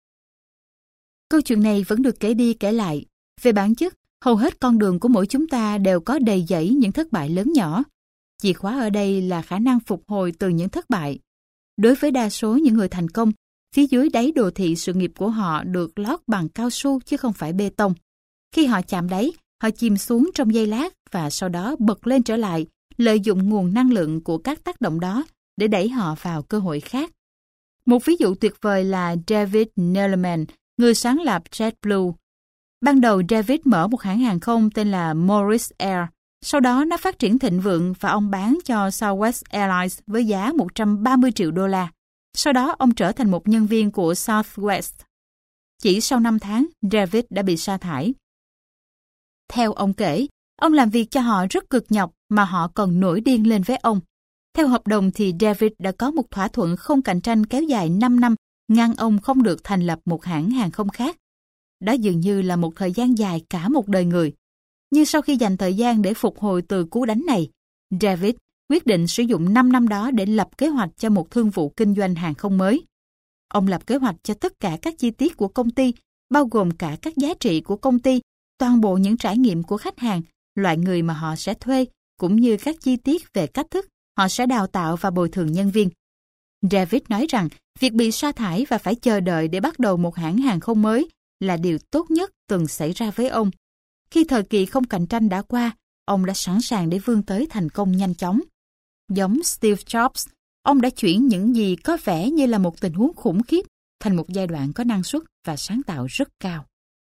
Câu chuyện này vẫn được kể đi kể lại. Về bản chất, hầu hết con đường của mỗi chúng ta đều có đầy dẫy những thất bại lớn nhỏ. Chìa khóa ở đây là khả năng phục hồi từ những thất bại. Đối với đa số những người thành công, phía dưới đáy đồ thị sự nghiệp của họ được lót bằng cao su chứ không phải bê tông. Khi họ chạm đáy, họ chìm xuống trong giây lát và sau đó bật lên trở lại, lợi dụng nguồn năng lượng của các tác động đó để đẩy họ vào cơ hội khác. Một ví dụ tuyệt vời là David Neeleman, người sáng lập JetBlue. Ban đầu David mở một hãng hàng không tên là Morris Air. Sau đó nó phát triển thịnh vượng và ông bán cho Southwest Airlines với giá 130 triệu đô la. Sau đó ông trở thành một nhân viên của Southwest. Chỉ sau 5 tháng, David đã bị sa thải. Theo ông kể, ông làm việc cho họ rất cực nhọc mà họ còn nổi điên lên với ông. Theo hợp đồng thì David đã có một thỏa thuận không cạnh tranh kéo dài 5 năm, ngăn ông không được thành lập một hãng hàng không khác. Đó dường như là một thời gian dài cả một đời người. Nhưng sau khi dành thời gian để phục hồi từ cú đánh này, David quyết định sử dụng 5 năm đó để lập kế hoạch cho một thương vụ kinh doanh hàng không mới. Ông lập kế hoạch cho tất cả các chi tiết của công ty, bao gồm cả các giá trị của công ty, toàn bộ những trải nghiệm của khách hàng, loại người mà họ sẽ thuê, cũng như các chi tiết về cách thức họ sẽ đào tạo và bồi thường nhân viên. David nói rằng việc bị sa thải và phải chờ đợi để bắt đầu một hãng hàng không mới là điều tốt nhất từng xảy ra với ông. Khi thời kỳ không cạnh tranh đã qua, ông đã sẵn sàng để vươn tới thành công nhanh chóng. Giống Steve Jobs, ông đã chuyển những gì có vẻ như là một tình huống khủng khiếp thành một giai đoạn có năng suất và sáng tạo rất cao.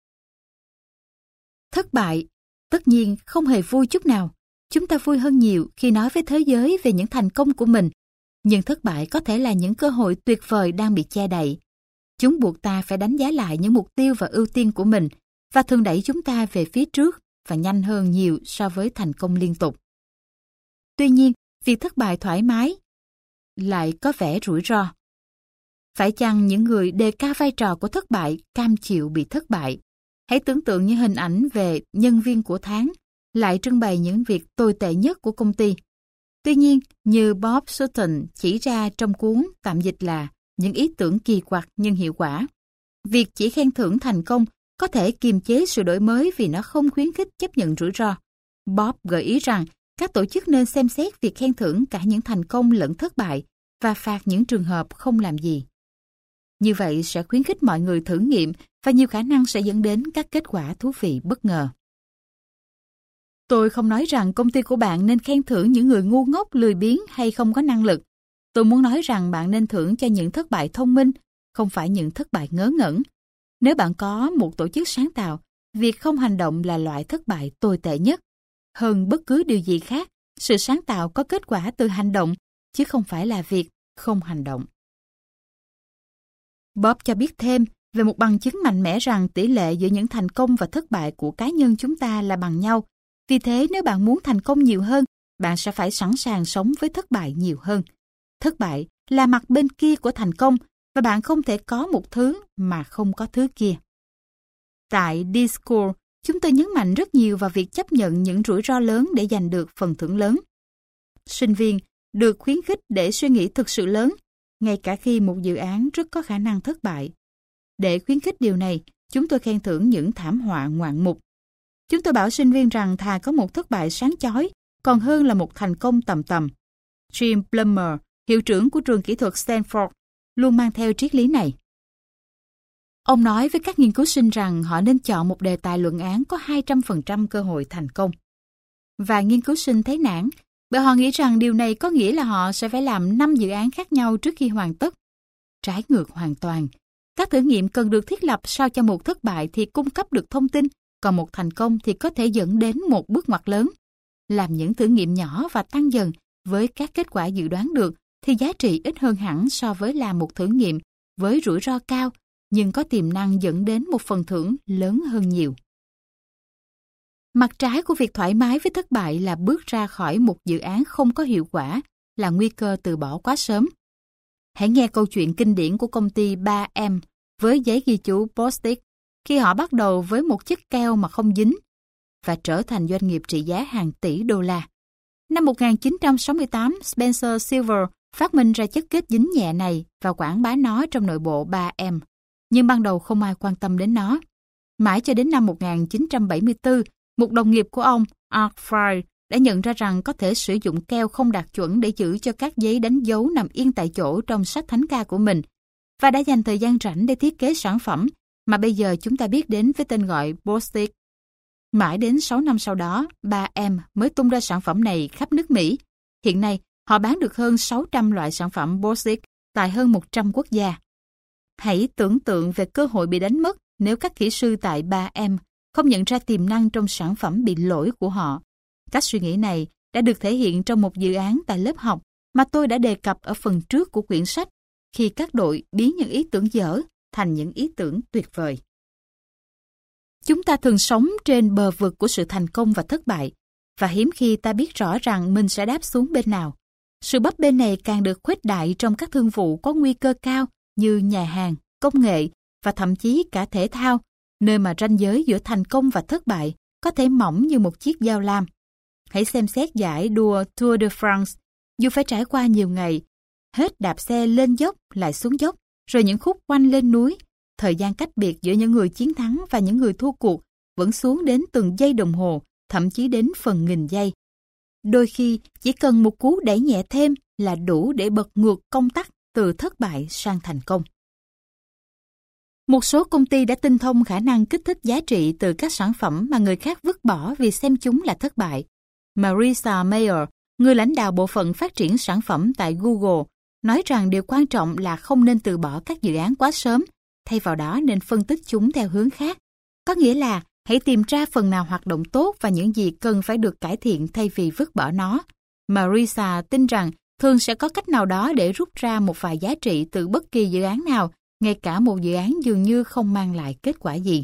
Thất bại, tất nhiên không hề vui chút nào. Chúng ta vui hơn nhiều khi nói với thế giới về những thành công của mình. Nhưng thất bại có thể là những cơ hội tuyệt vời đang bị che đậy. Chúng buộc ta phải đánh giá lại những mục tiêu và ưu tiên của mình và thường đẩy chúng ta về phía trước và nhanh hơn nhiều so với thành công liên tục. Tuy nhiên, việc thất bại thoải mái lại có vẻ rủi ro. Phải chăng những người đề cao vai trò của thất bại cam chịu bị thất bại? Hãy tưởng tượng như hình ảnh về nhân viên của tháng lại trưng bày những việc tồi tệ nhất của công ty. Tuy nhiên, như Bob Sutton chỉ ra trong cuốn tạm dịch là Những ý tưởng kỳ quặc nhưng hiệu quả, việc chỉ khen thưởng thành công có thể kiềm chế sự đổi mới vì nó không khuyến khích chấp nhận rủi ro. Bob gợi ý rằng các tổ chức nên xem xét việc khen thưởng cả những thành công lẫn thất bại và phạt những trường hợp không làm gì. Như vậy sẽ khuyến khích mọi người thử nghiệm và nhiều khả năng sẽ dẫn đến các kết quả thú vị bất ngờ. Tôi không nói rằng công ty của bạn nên khen thưởng những người ngu ngốc, lười biếng hay không có năng lực. Tôi muốn nói rằng bạn nên thưởng cho những thất bại thông minh, không phải những thất bại ngớ ngẩn. Nếu bạn có một tổ chức sáng tạo, việc không hành động là loại thất bại tồi tệ nhất. Hơn bất cứ điều gì khác, sự sáng tạo có kết quả từ hành động, chứ không phải là việc không hành động. Bob cho biết thêm về một bằng chứng mạnh mẽ rằng tỷ lệ giữa những thành công và thất bại của cá nhân chúng ta là bằng nhau. Vì thế, nếu bạn muốn thành công nhiều hơn, bạn sẽ phải sẵn sàng sống với thất bại nhiều hơn. Thất bại là mặt bên kia của thành công, và bạn không thể có một thứ mà không có thứ kia. Tại D-School, chúng tôi nhấn mạnh rất nhiều vào việc chấp nhận những rủi ro lớn để giành được phần thưởng lớn. Sinh viên được khuyến khích để suy nghĩ thực sự lớn, ngay cả khi một dự án rất có khả năng thất bại. Để khuyến khích điều này, chúng tôi khen thưởng những thảm họa ngoạn mục. Chúng tôi bảo sinh viên rằng thà có một thất bại sáng chói, còn hơn là một thành công tầm tầm. Jim Plummer, hiệu trưởng của trường kỹ thuật Stanford, luôn mang theo triết lý này. Ông nói với các nghiên cứu sinh rằng họ nên chọn một đề tài luận án có 200% cơ hội thành công. Và nghiên cứu sinh thấy nản, bởi họ nghĩ rằng điều này có nghĩa là họ sẽ phải làm 5 dự án khác nhau trước khi hoàn tất. Trái ngược hoàn toàn. Các thử nghiệm cần được thiết lập sao cho một thất bại thì cung cấp được thông tin, còn một thành công thì có thể dẫn đến một bước ngoặt lớn. Làm những thử nghiệm nhỏ và tăng dần với các kết quả dự đoán được thì giá trị ít hơn hẳn so với làm một thử nghiệm với rủi ro cao nhưng có tiềm năng dẫn đến một phần thưởng lớn hơn nhiều. Mặt trái của việc thoải mái với thất bại là bước ra khỏi một dự án không có hiệu quả, là nguy cơ từ bỏ quá sớm. Hãy nghe câu chuyện kinh điển của công ty 3M với giấy ghi chú Post-it khi họ bắt đầu với một chiếc keo mà không dính và trở thành doanh nghiệp trị giá hàng tỷ đô la. Năm 1968, Spencer Silver phát minh ra chất kết dính nhẹ này và quảng bá nó trong nội bộ 3M. Nhưng ban đầu không ai quan tâm đến nó. Mãi cho đến năm 1974, một đồng nghiệp của ông, Art Fry, đã nhận ra rằng có thể sử dụng keo không đạt chuẩn để giữ cho các giấy đánh dấu nằm yên tại chỗ trong sách thánh ca của mình, và đã dành thời gian rảnh để thiết kế sản phẩm mà bây giờ chúng ta biết đến với tên gọi Post-it. Mãi đến 6 năm sau đó, 3M mới tung ra sản phẩm này khắp nước Mỹ. Hiện nay, họ bán được hơn 600 loại sản phẩm Post-it tại hơn 100 quốc gia. Hãy tưởng tượng về cơ hội bị đánh mất nếu các kỹ sư tại 3M không nhận ra tiềm năng trong sản phẩm bị lỗi của họ. Cách suy nghĩ này đã được thể hiện trong một dự án tại lớp học mà tôi đã đề cập ở phần trước của quyển sách, khi các đội biến những ý tưởng dở thành những ý tưởng tuyệt vời. Chúng ta thường sống trên bờ vực của sự thành công và thất bại, và hiếm khi ta biết rõ rằng mình sẽ đáp xuống bên nào. Sự bấp bênh này càng được khuếch đại trong các thương vụ có nguy cơ cao như nhà hàng, công nghệ và thậm chí cả thể thao, nơi mà ranh giới giữa thành công và thất bại có thể mỏng như một chiếc dao lam. Hãy xem xét giải đua Tour de France. Dù phải trải qua nhiều ngày, hết đạp xe lên dốc lại xuống dốc, rồi những khúc quanh lên núi, thời gian cách biệt giữa những người chiến thắng và những người thua cuộc vẫn xuống đến từng giây đồng hồ, thậm chí đến phần nghìn giây. Đôi khi chỉ cần một cú đẩy nhẹ thêm là đủ để bật ngược công tắc từ thất bại sang thành công. Một số công ty đã tinh thông khả năng kích thích giá trị từ các sản phẩm mà người khác vứt bỏ vì xem chúng là thất bại. Marissa Mayer, người lãnh đạo bộ phận phát triển sản phẩm tại Google, nói rằng điều quan trọng là không nên từ bỏ các dự án quá sớm, thay vào đó nên phân tích chúng theo hướng khác. Có nghĩa là hãy tìm ra phần nào hoạt động tốt và những gì cần phải được cải thiện thay vì vứt bỏ nó. Marissa tin rằng thường sẽ có cách nào đó để rút ra một vài giá trị từ bất kỳ dự án nào, ngay cả một dự án dường như không mang lại kết quả gì.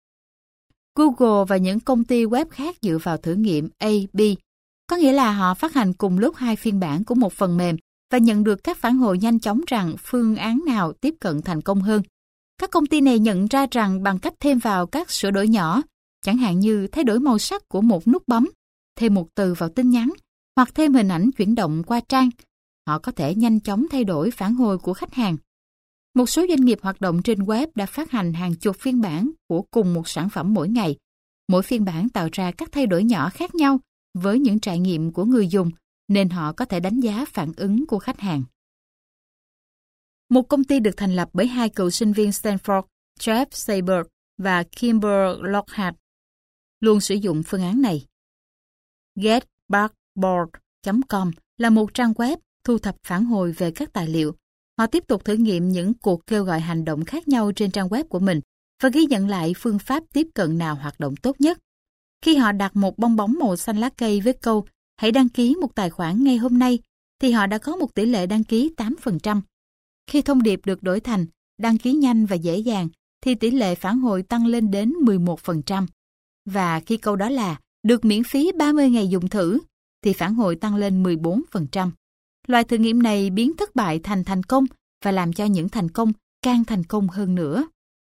Google và những công ty web khác dựa vào thử nghiệm A/B, có nghĩa là họ phát hành cùng lúc 2 phiên bản của một phần mềm và nhận được các phản hồi nhanh chóng rằng phương án nào tiếp cận thành công hơn. Các công ty này nhận ra rằng bằng cách thêm vào các sửa đổi nhỏ, chẳng hạn như thay đổi màu sắc của một nút bấm, thêm một từ vào tin nhắn, hoặc thêm hình ảnh chuyển động qua trang. Họ có thể nhanh chóng thay đổi phản hồi của khách hàng. Một số doanh nghiệp hoạt động trên web đã phát hành hàng chục phiên bản của cùng một sản phẩm mỗi ngày. Mỗi phiên bản tạo ra các thay đổi nhỏ khác nhau với những trải nghiệm của người dùng, nên họ có thể đánh giá phản ứng của khách hàng. Một công ty được thành lập bởi hai cựu sinh viên Stanford, Jeff Seiberg và Kimber Lockhart, luôn sử dụng phương án này. Getbackboard.com là một trang web thu thập phản hồi về các tài liệu. Họ tiếp tục thử nghiệm những cuộc kêu gọi hành động khác nhau trên trang web của mình và ghi nhận lại phương pháp tiếp cận nào hoạt động tốt nhất. Khi họ đặt một bong bóng màu xanh lá cây với câu "Hãy đăng ký một tài khoản ngay hôm nay", thì họ đã có một tỷ lệ đăng ký 8%. Khi thông điệp được đổi thành "Đăng ký nhanh và dễ dàng", thì tỷ lệ phản hồi tăng lên đến 11%. Và khi câu đó là "Được miễn phí 30 ngày dùng thử", thì phản hồi tăng lên 14%. Loại thử nghiệm này biến thất bại thành thành công và làm cho những thành công càng thành công hơn nữa.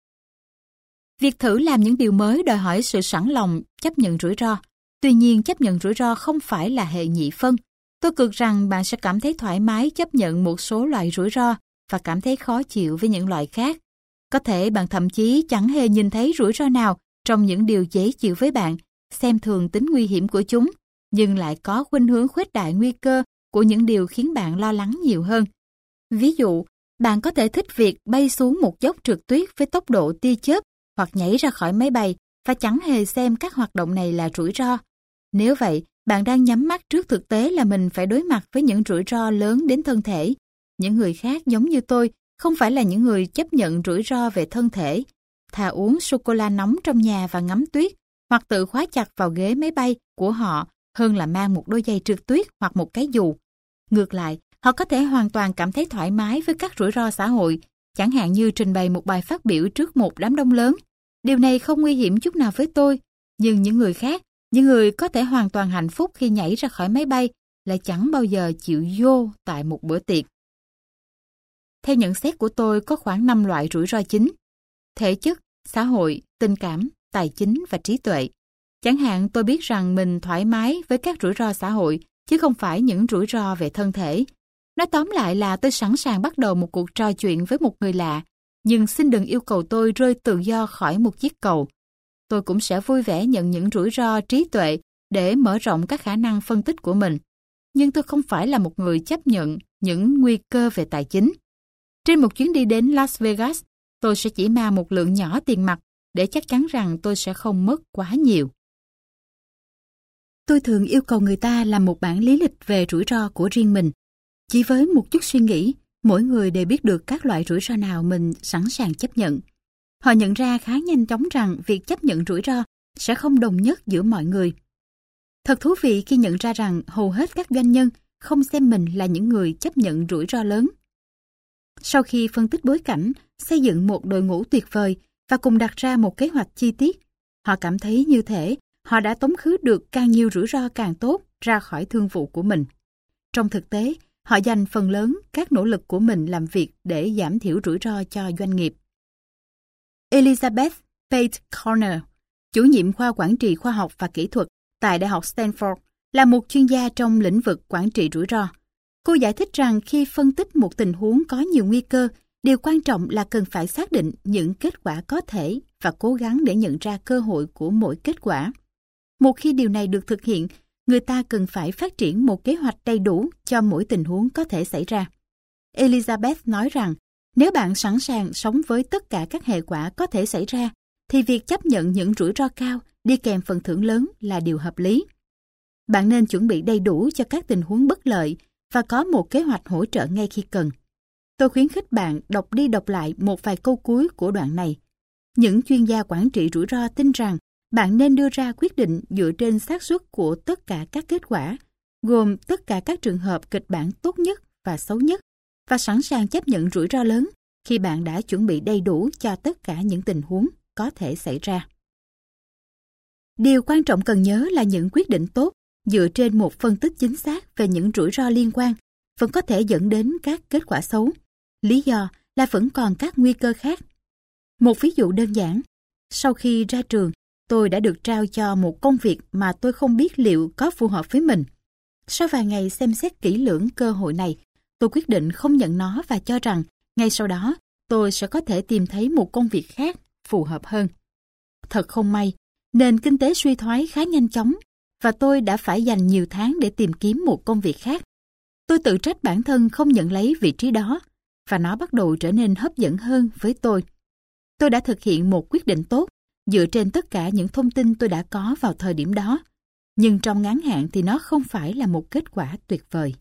Việc thử làm những điều mới đòi hỏi sự sẵn lòng chấp nhận rủi ro. Tuy nhiên, chấp nhận rủi ro không phải là hệ nhị phân. Tôi cược rằng bạn sẽ cảm thấy thoải mái chấp nhận một số loại rủi ro và cảm thấy khó chịu với những loại khác. Có thể bạn thậm chí chẳng hề nhìn thấy rủi ro nào trong những điều dễ chịu với bạn, xem thường tính nguy hiểm của chúng, nhưng lại có khuynh hướng khuếch đại nguy cơ của những điều khiến bạn lo lắng nhiều hơn. Ví dụ, bạn có thể thích việc bay xuống một dốc trượt tuyết với tốc độ tia chớp hoặc nhảy ra khỏi máy bay và chẳng hề xem các hoạt động này là rủi ro. Nếu vậy, bạn đang nhắm mắt trước thực tế là mình phải đối mặt với những rủi ro lớn đến thân thể. Những người khác giống như tôi không phải là những người chấp nhận rủi ro về thân thể. Thà uống sô-cô-la nóng trong nhà và ngắm tuyết hoặc tự khóa chặt vào ghế máy bay của họ hơn là mang một đôi giày trượt tuyết hoặc một cái dù. Ngược lại, họ có thể hoàn toàn cảm thấy thoải mái với các rủi ro xã hội, chẳng hạn như trình bày một bài phát biểu trước một đám đông lớn. Điều này không nguy hiểm chút nào với tôi, nhưng những người khác, những người có thể hoàn toàn hạnh phúc khi nhảy ra khỏi máy bay, lại chẳng bao giờ chịu vô tại một bữa tiệc. Theo nhận xét của tôi, có khoảng 5 loại rủi ro chính: thể chất, xã hội, tình cảm, tài chính và trí tuệ. Chẳng hạn tôi biết rằng mình thoải mái với các rủi ro xã hội, chứ không phải những rủi ro về thân thể. Nói tóm lại là tôi sẵn sàng bắt đầu một cuộc trò chuyện với một người lạ, nhưng xin đừng yêu cầu tôi rơi tự do khỏi một chiếc cầu. Tôi cũng sẽ vui vẻ nhận những rủi ro trí tuệ để mở rộng các khả năng phân tích của mình. Nhưng tôi không phải là một người chấp nhận những nguy cơ về tài chính. Trên một chuyến đi đến Las Vegas, tôi sẽ chỉ mang một lượng nhỏ tiền mặt để chắc chắn rằng tôi sẽ không mất quá nhiều. Tôi thường yêu cầu người ta làm một bản lý lịch về rủi ro của riêng mình. Chỉ với một chút suy nghĩ, mỗi người đều biết được các loại rủi ro nào mình sẵn sàng chấp nhận. Họ nhận ra khá nhanh chóng rằng việc chấp nhận rủi ro sẽ không đồng nhất giữa mọi người. Thật thú vị khi nhận ra rằng hầu hết các doanh nhân không xem mình là những người chấp nhận rủi ro lớn. Sau khi phân tích bối cảnh, xây dựng một đội ngũ tuyệt vời và cùng đặt ra một kế hoạch chi tiết, họ cảm thấy như thể họ đã tống khứ được càng nhiều rủi ro càng tốt ra khỏi thương vụ của mình. Trong thực tế, họ dành phần lớn các nỗ lực của mình làm việc để giảm thiểu rủi ro cho doanh nghiệp. Elizabeth Pate Corner, chủ nhiệm khoa quản trị khoa học và kỹ thuật tại Đại học Stanford, là một chuyên gia trong lĩnh vực quản trị rủi ro. Cô giải thích rằng khi phân tích một tình huống có nhiều nguy cơ, điều quan trọng là cần phải xác định những kết quả có thể và cố gắng để nhận ra cơ hội của mỗi kết quả. Một khi điều này được thực hiện, người ta cần phải phát triển một kế hoạch đầy đủ cho mỗi tình huống có thể xảy ra. Elizabeth nói rằng, nếu bạn sẵn sàng sống với tất cả các hệ quả có thể xảy ra, thì việc chấp nhận những rủi ro cao đi kèm phần thưởng lớn là điều hợp lý. Bạn nên chuẩn bị đầy đủ cho các tình huống bất lợi và có một kế hoạch hỗ trợ ngay khi cần. Tôi khuyến khích bạn đọc đi đọc lại một vài câu cuối của đoạn này. Những chuyên gia quản trị rủi ro tin rằng bạn nên đưa ra quyết định dựa trên xác suất của tất cả các kết quả, gồm tất cả các trường hợp kịch bản tốt nhất và xấu nhất, và sẵn sàng chấp nhận rủi ro lớn khi bạn đã chuẩn bị đầy đủ cho tất cả những tình huống có thể xảy ra. Điều quan trọng cần nhớ là những quyết định tốt dựa trên một phân tích chính xác về những rủi ro liên quan vẫn có thể dẫn đến các kết quả xấu. Lý do là vẫn còn các nguy cơ khác. Một ví dụ đơn giản, sau khi ra trường, tôi đã được trao cho một công việc mà tôi không biết liệu có phù hợp với mình. Sau vài ngày xem xét kỹ lưỡng cơ hội này, tôi quyết định không nhận nó và cho rằng ngay sau đó tôi sẽ có thể tìm thấy một công việc khác phù hợp hơn. Thật không may, nền kinh tế suy thoái khá nhanh chóng và tôi đã phải dành nhiều tháng để tìm kiếm một công việc khác. Tôi tự trách bản thân không nhận lấy vị trí đó và nó bắt đầu trở nên hấp dẫn hơn với tôi. Tôi đã thực hiện một quyết định tốt dựa trên tất cả những thông tin tôi đã có vào thời điểm đó. Nhưng trong ngắn hạn thì nó không phải là một kết quả tuyệt vời.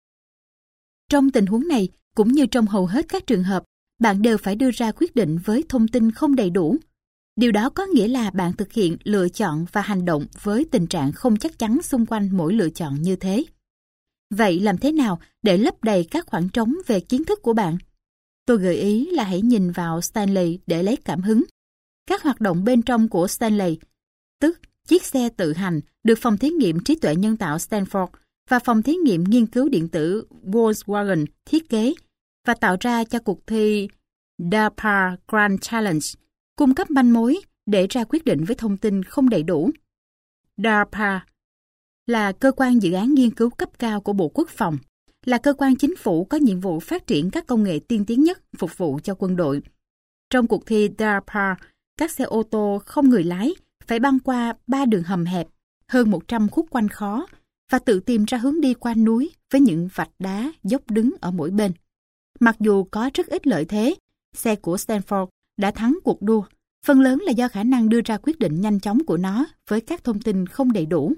Trong tình huống này, cũng như trong hầu hết các trường hợp, bạn đều phải đưa ra quyết định với thông tin không đầy đủ. Điều đó có nghĩa là bạn thực hiện lựa chọn và hành động với tình trạng không chắc chắn xung quanh mỗi lựa chọn như thế. Vậy làm thế nào để lấp đầy các khoảng trống về kiến thức của bạn? Tôi gợi ý là hãy nhìn vào Stanley để lấy cảm hứng. Các hoạt động bên trong của Stanley, tức chiếc xe tự hành, được phòng thí nghiệm trí tuệ nhân tạo Stanford và phòng thí nghiệm nghiên cứu điện tử Volkswagen thiết kế và tạo ra cho cuộc thi DARPA Grand Challenge, cung cấp manh mối để ra quyết định với thông tin không đầy đủ. DARPA là cơ quan dự án nghiên cứu cấp cao của Bộ Quốc phòng, là cơ quan chính phủ có nhiệm vụ phát triển các công nghệ tiên tiến nhất phục vụ cho quân đội. Trong cuộc thi DARPA, các xe ô tô không người lái phải băng qua 3 đường hầm hẹp, hơn 100 khúc quanh khó và tự tìm ra hướng đi qua núi với những vạch đá dốc đứng ở mỗi bên. Mặc dù có rất ít lợi thế, xe của Stanford đã thắng cuộc đua, phần lớn là do khả năng đưa ra quyết định nhanh chóng của nó với các thông tin không đầy đủ.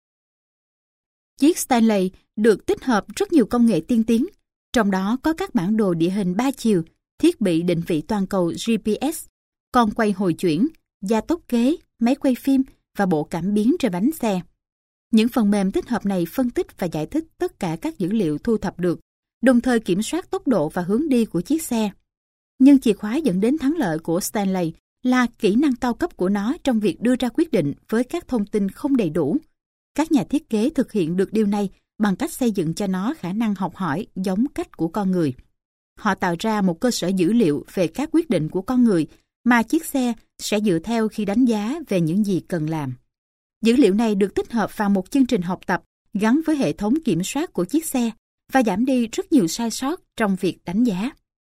Chiếc Stanley được tích hợp rất nhiều công nghệ tiên tiến, trong đó có các bản đồ địa hình 3 chiều, thiết bị định vị toàn cầu GPS, con quay hồi chuyển, gia tốc kế, máy quay phim và bộ cảm biến trên bánh xe. Những phần mềm tích hợp này phân tích và giải thích tất cả các dữ liệu thu thập được, đồng thời kiểm soát tốc độ và hướng đi của chiếc xe. Nhưng chìa khóa dẫn đến thắng lợi của Stanley là kỹ năng cao cấp của nó trong việc đưa ra quyết định với các thông tin không đầy đủ. Các nhà thiết kế thực hiện được điều này bằng cách xây dựng cho nó khả năng học hỏi giống cách của con người. Họ tạo ra một cơ sở dữ liệu về các quyết định của con người mà chiếc xe sẽ dựa theo khi đánh giá về những gì cần làm. Dữ liệu này được tích hợp vào một chương trình học tập gắn với hệ thống kiểm soát của chiếc xe và giảm đi rất nhiều sai sót trong việc đánh giá.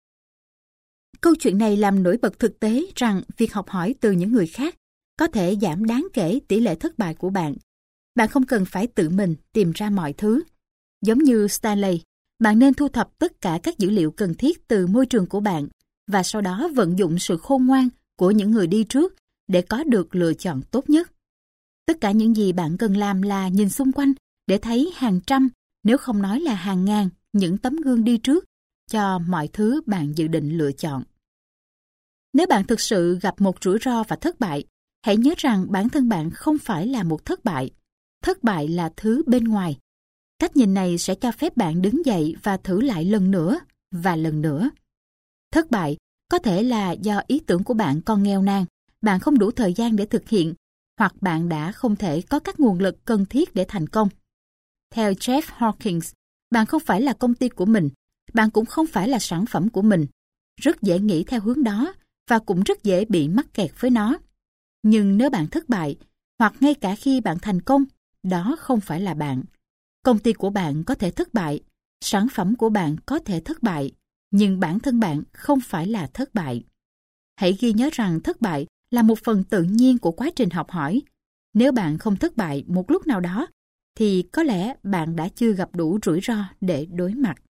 Câu chuyện này làm nổi bật thực tế rằng việc học hỏi từ những người khác có thể giảm đáng kể tỷ lệ thất bại của bạn. Bạn không cần phải tự mình tìm ra mọi thứ. Giống như Stanley, bạn nên thu thập tất cả các dữ liệu cần thiết từ môi trường của bạn và sau đó vận dụng sự khôn ngoan của những người đi trước để có được lựa chọn tốt nhất. Tất cả những gì bạn cần làm là nhìn xung quanh để thấy hàng trăm, nếu không nói là hàng ngàn, những tấm gương đi trước cho mọi thứ bạn dự định lựa chọn. Nếu bạn thực sự gặp một rủi ro và thất bại, hãy nhớ rằng bản thân bạn không phải là một thất bại. Thất bại là thứ bên ngoài. Cách nhìn này sẽ cho phép bạn đứng dậy và thử lại lần nữa và lần nữa. Thất bại có thể là do ý tưởng của bạn còn nghèo nàn, bạn không đủ thời gian để thực hiện, hoặc bạn đã không thể có các nguồn lực cần thiết để thành công. Theo Jeff Hawkins, bạn không phải là công ty của mình, bạn cũng không phải là sản phẩm của mình. Rất dễ nghĩ theo hướng đó và cũng rất dễ bị mắc kẹt với nó. Nhưng nếu bạn thất bại, hoặc ngay cả khi bạn thành công, đó không phải là bạn. Công ty của bạn có thể thất bại, sản phẩm của bạn có thể thất bại, nhưng bản thân bạn không phải là thất bại. Hãy ghi nhớ rằng thất bại là một phần tự nhiên của quá trình học hỏi. Nếu bạn không thất bại một lúc nào đó, thì có lẽ bạn đã chưa gặp đủ rủi ro để đối mặt.